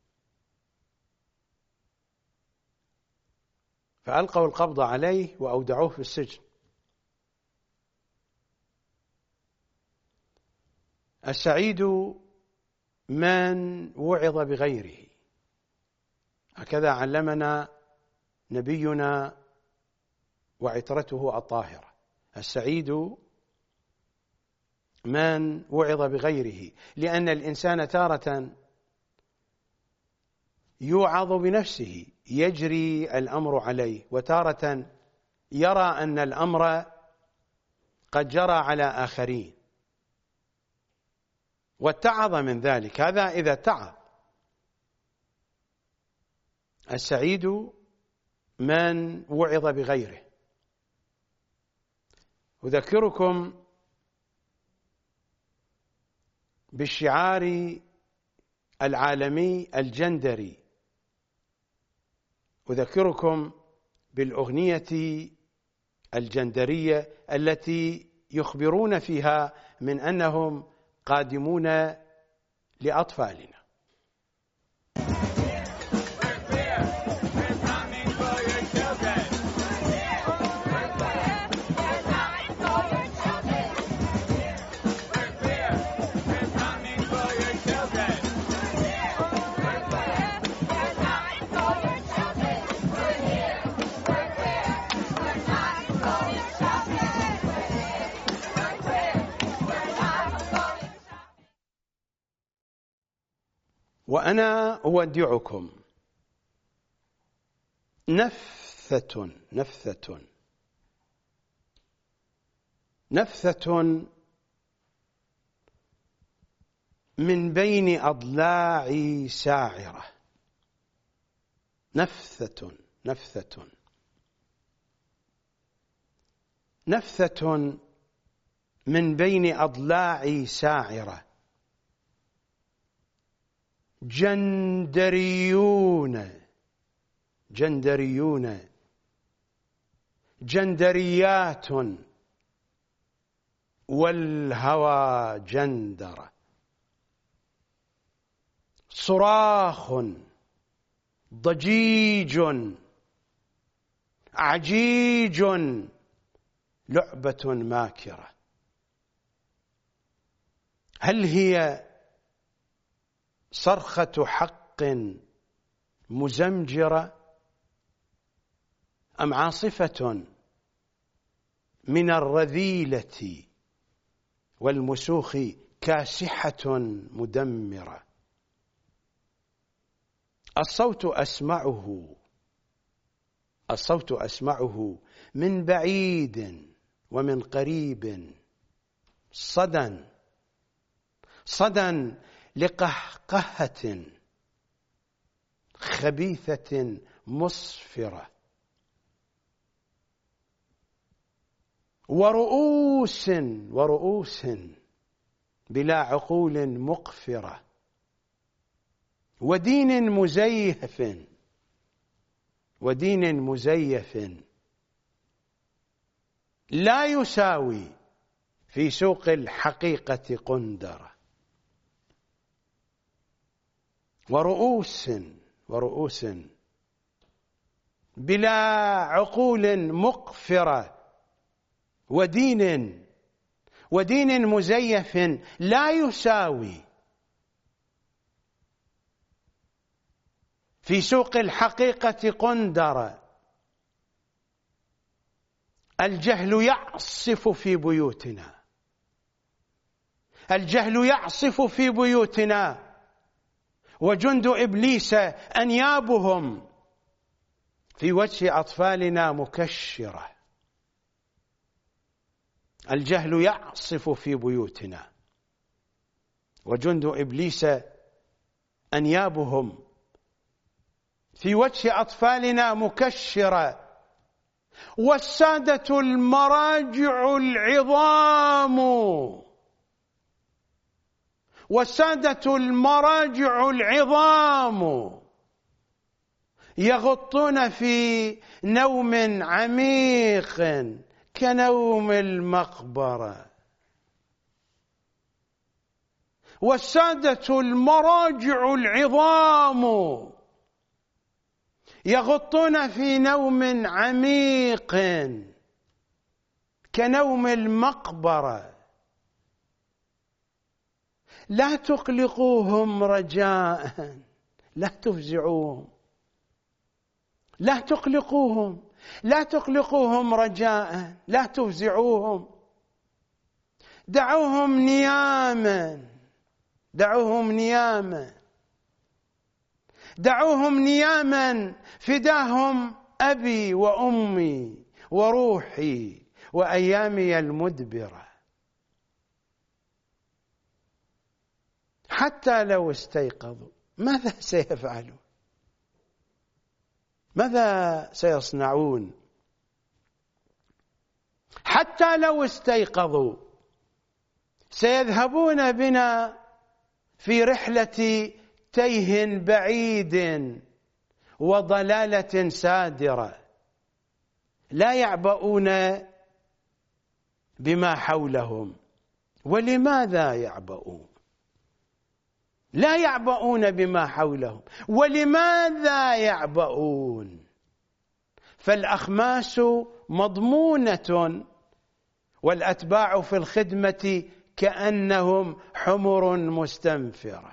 فألقوا القبض عليه وأودعوه في السجن. السعيد من وعظ بغيره، هكذا علمنا نبينا وعترته الطاهرة. السعيد من وعظ بغيره، لأن الإنسان تارة يوعظ بنفسه يجري الأمر عليه، وتارة يرى أن الأمر قد جرى على آخرين واتعظ من ذلك. هذا إذا اتعظ. السعيد من وعظ بغيره. أذكركم بالشعار العالمي الجندري، أذكركم بالأغنية الجندرية التي يخبرون فيها من أنهم قادمون لأطفالنا. وأنا أودعكم نفثة من بين أضلاعي ساعرة. نفثة من بين أضلاعي ساعرة. جندريات والهوى جندرة. صراخ ضجيج عجيج لعبة ماكرة. هل هي صرخة حق مزمجرة أم عاصفة من الرذيلة والمسوخ كاسحة مدمرة؟ الصوت أسمعه الصوت أسمعه من بعيد ومن قريب، صدى صدى لقهقهة خبيثة مصفرة، ورؤوس بلا عقول مقفرة، ودين مزيف لا يساوي في سوق الحقيقة قندرة، ورؤوس بلا عقول مقفرة، ودين مزيف لا يساوي في سوق الحقيقة قندرة. الجهل يعصف في بيوتنا، الجهل يعصف في بيوتنا، وجند إبليس أنيابهم في وجه أطفالنا مكشرة. الجهل يعصف في بيوتنا، وجند إبليس أنيابهم في وجه أطفالنا مكشرة. والسادة المراجع العظام يغطون في نوم عميق كنوم المقبرة. والسادة المراجع العظام يغطون في نوم عميق كنوم المقبرة. لا تقلقوهم رجاء، لا تفزعوهم، لا تقلقوهم رجاء، لا تفزعوهم. دعوهم نياما فداهم أبي وأمي وروحي وأيامي المدبرة. حتى لو استيقظوا ماذا سيفعلون؟ ماذا سيصنعون؟ حتى لو استيقظوا سيذهبون بنا في رحلة تيه بعيد وضلالة سادرة، لا يعبؤون بما حولهم. ولماذا يعبؤون؟ لا يعبؤون بما حولهم. ولماذا يعبؤون؟ فالأخماس مضمونة، والأتباع في الخدمة كأنهم حمر مستنفرة.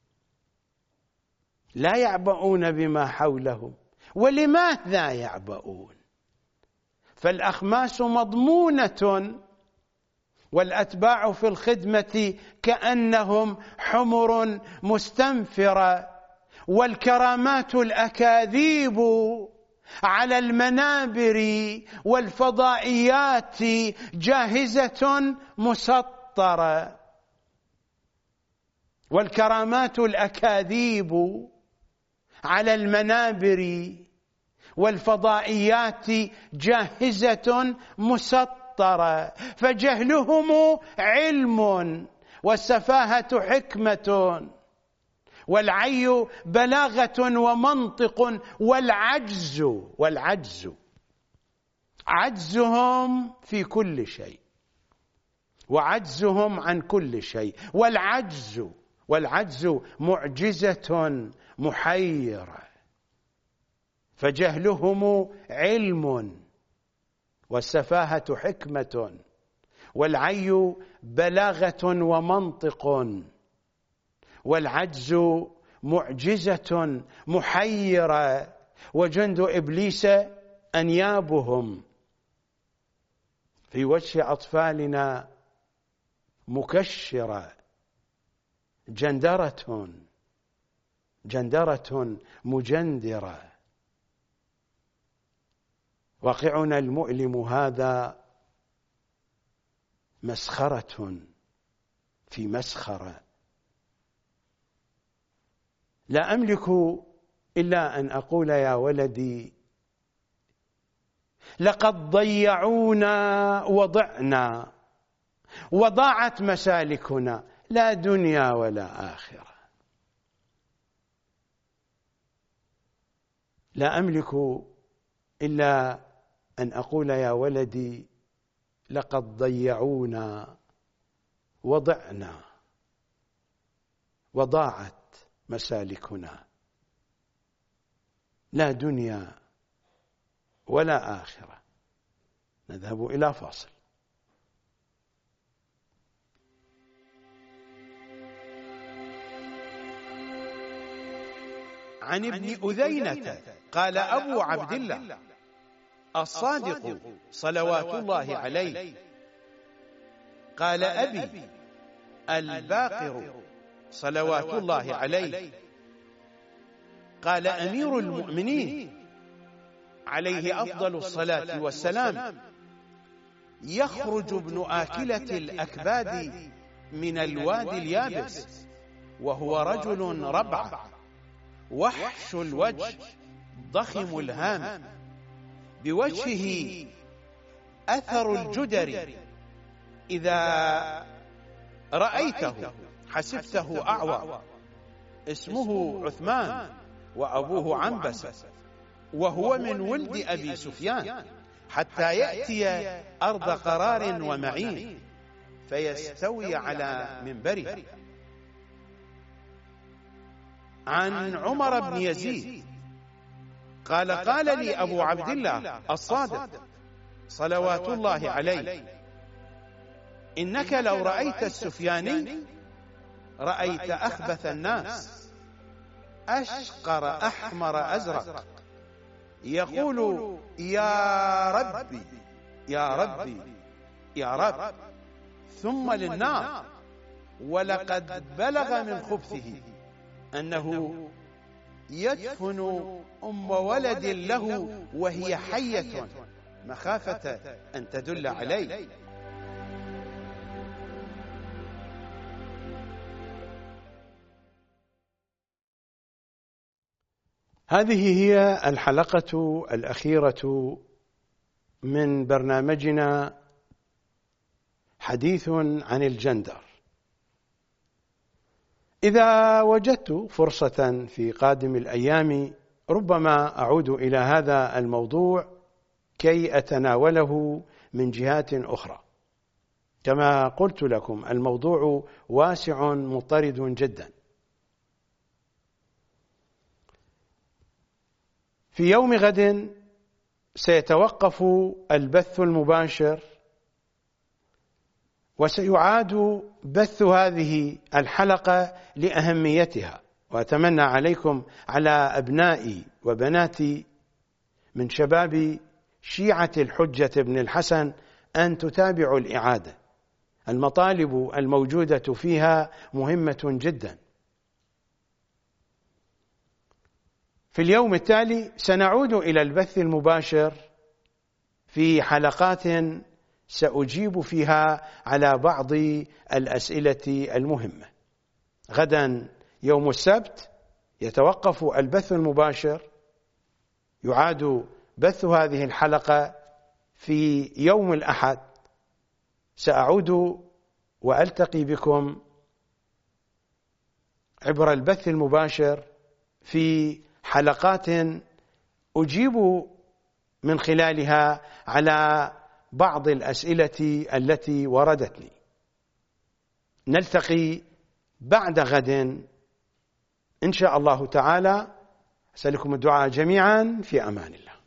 لا يعبؤون بما حولهم. ولماذا يعبؤون؟ فالأخماس مضمونة، والأتباع في الخدمة كأنهم حمر مستنفرة. والكرامات الأكاذيب على المنابر والفضائيات جاهزة مسطرة. والكرامات الأكاذيب على المنابر والفضائيات جاهزة مسطرة. فجهلهم علم، والسفاهة حكمة، والعي بلاغة ومنطق، والعجز عجزهم في كل شيء، وعجزهم عن كل شيء. والعجز معجزة محيرة. فجهلهم علم، والسفاهة حكمة، والعي بلاغة ومنطق، والعجز معجزة محيرة. وجند إبليس أنيابهم في وجه أطفالنا مكشرة. جندرة مجندرة. واقعنا المؤلم هذا مسخرة في مسخرة. لا أملك إلا أن أقول يا ولدي لقد ضيعونا وضعنا وضاعت مسالكنا، لا دنيا ولا آخرة. لا أملك إلا أن أقول يا ولدي لقد ضيعونا وضعنا وضاعت مسالكنا، لا دنيا ولا آخرة. نذهب إلى فاصل. عن ابن أذينة قال أبو عبد الله الصادق صلوات الله عليه قال أبي الباقر صلوات الله عليه قال أمير المؤمنين عليه أفضل الصلاة والسلام يخرج ابن آكلة الأكباد من الوادي اليابس وهو رجل ربع وحش الوجه ضخم الهام بوجهه أثر الجدر، إذا رأيته حسبته أعور. اسمه عثمان وأبوه عنبسة، وهو من ولد أبي سفيان، حتى يأتي أرض قرار ومعين فيستوي على منبره. عن عمر بن يزيد قال قال لي أبو عبد الله الصادق صلوات الله عليه إنك لو رأيت السفياني رأيت أخبث الناس أشقر أحمر أزرق يقول يا ربي يا ربي يا رب، ثم للنار، ولقد بلغ من خبثه أنه يدفن أم ولد له وهي حية مخافة أن تدل عليه. هذه هي الحلقة الأخيرة من برنامجنا حديث عن الجندر. إذا وجدت فرصة في قادم الأيام ربما أعود إلى هذا الموضوع كي أتناوله من جهات أخرى. كما قلت لكم الموضوع واسع مضطرد جدا. في يوم غد سيتوقف البث المباشر وسيعاد بث هذه الحلقة لأهميتها، وأتمنى عليكم على أبنائي وبناتي من شباب شيعة الحجة بن الحسن أن تتابعوا الإعادة. المطالب الموجودة فيها مهمة جدا. في اليوم التالي سنعود إلى البث المباشر في حلقات سأجيب فيها على بعض الأسئلة المهمة. غدا يوم السبت يتوقف البث المباشر، يعاد بث هذه الحلقة في يوم الأحد. سأعود وألتقي بكم عبر البث المباشر في حلقات أجيب من خلالها على بعض الأسئلة التي وردت لي. نلتقي بعد غد إن شاء الله تعالى. أسألكم الدعاء جميعا، في أمان الله.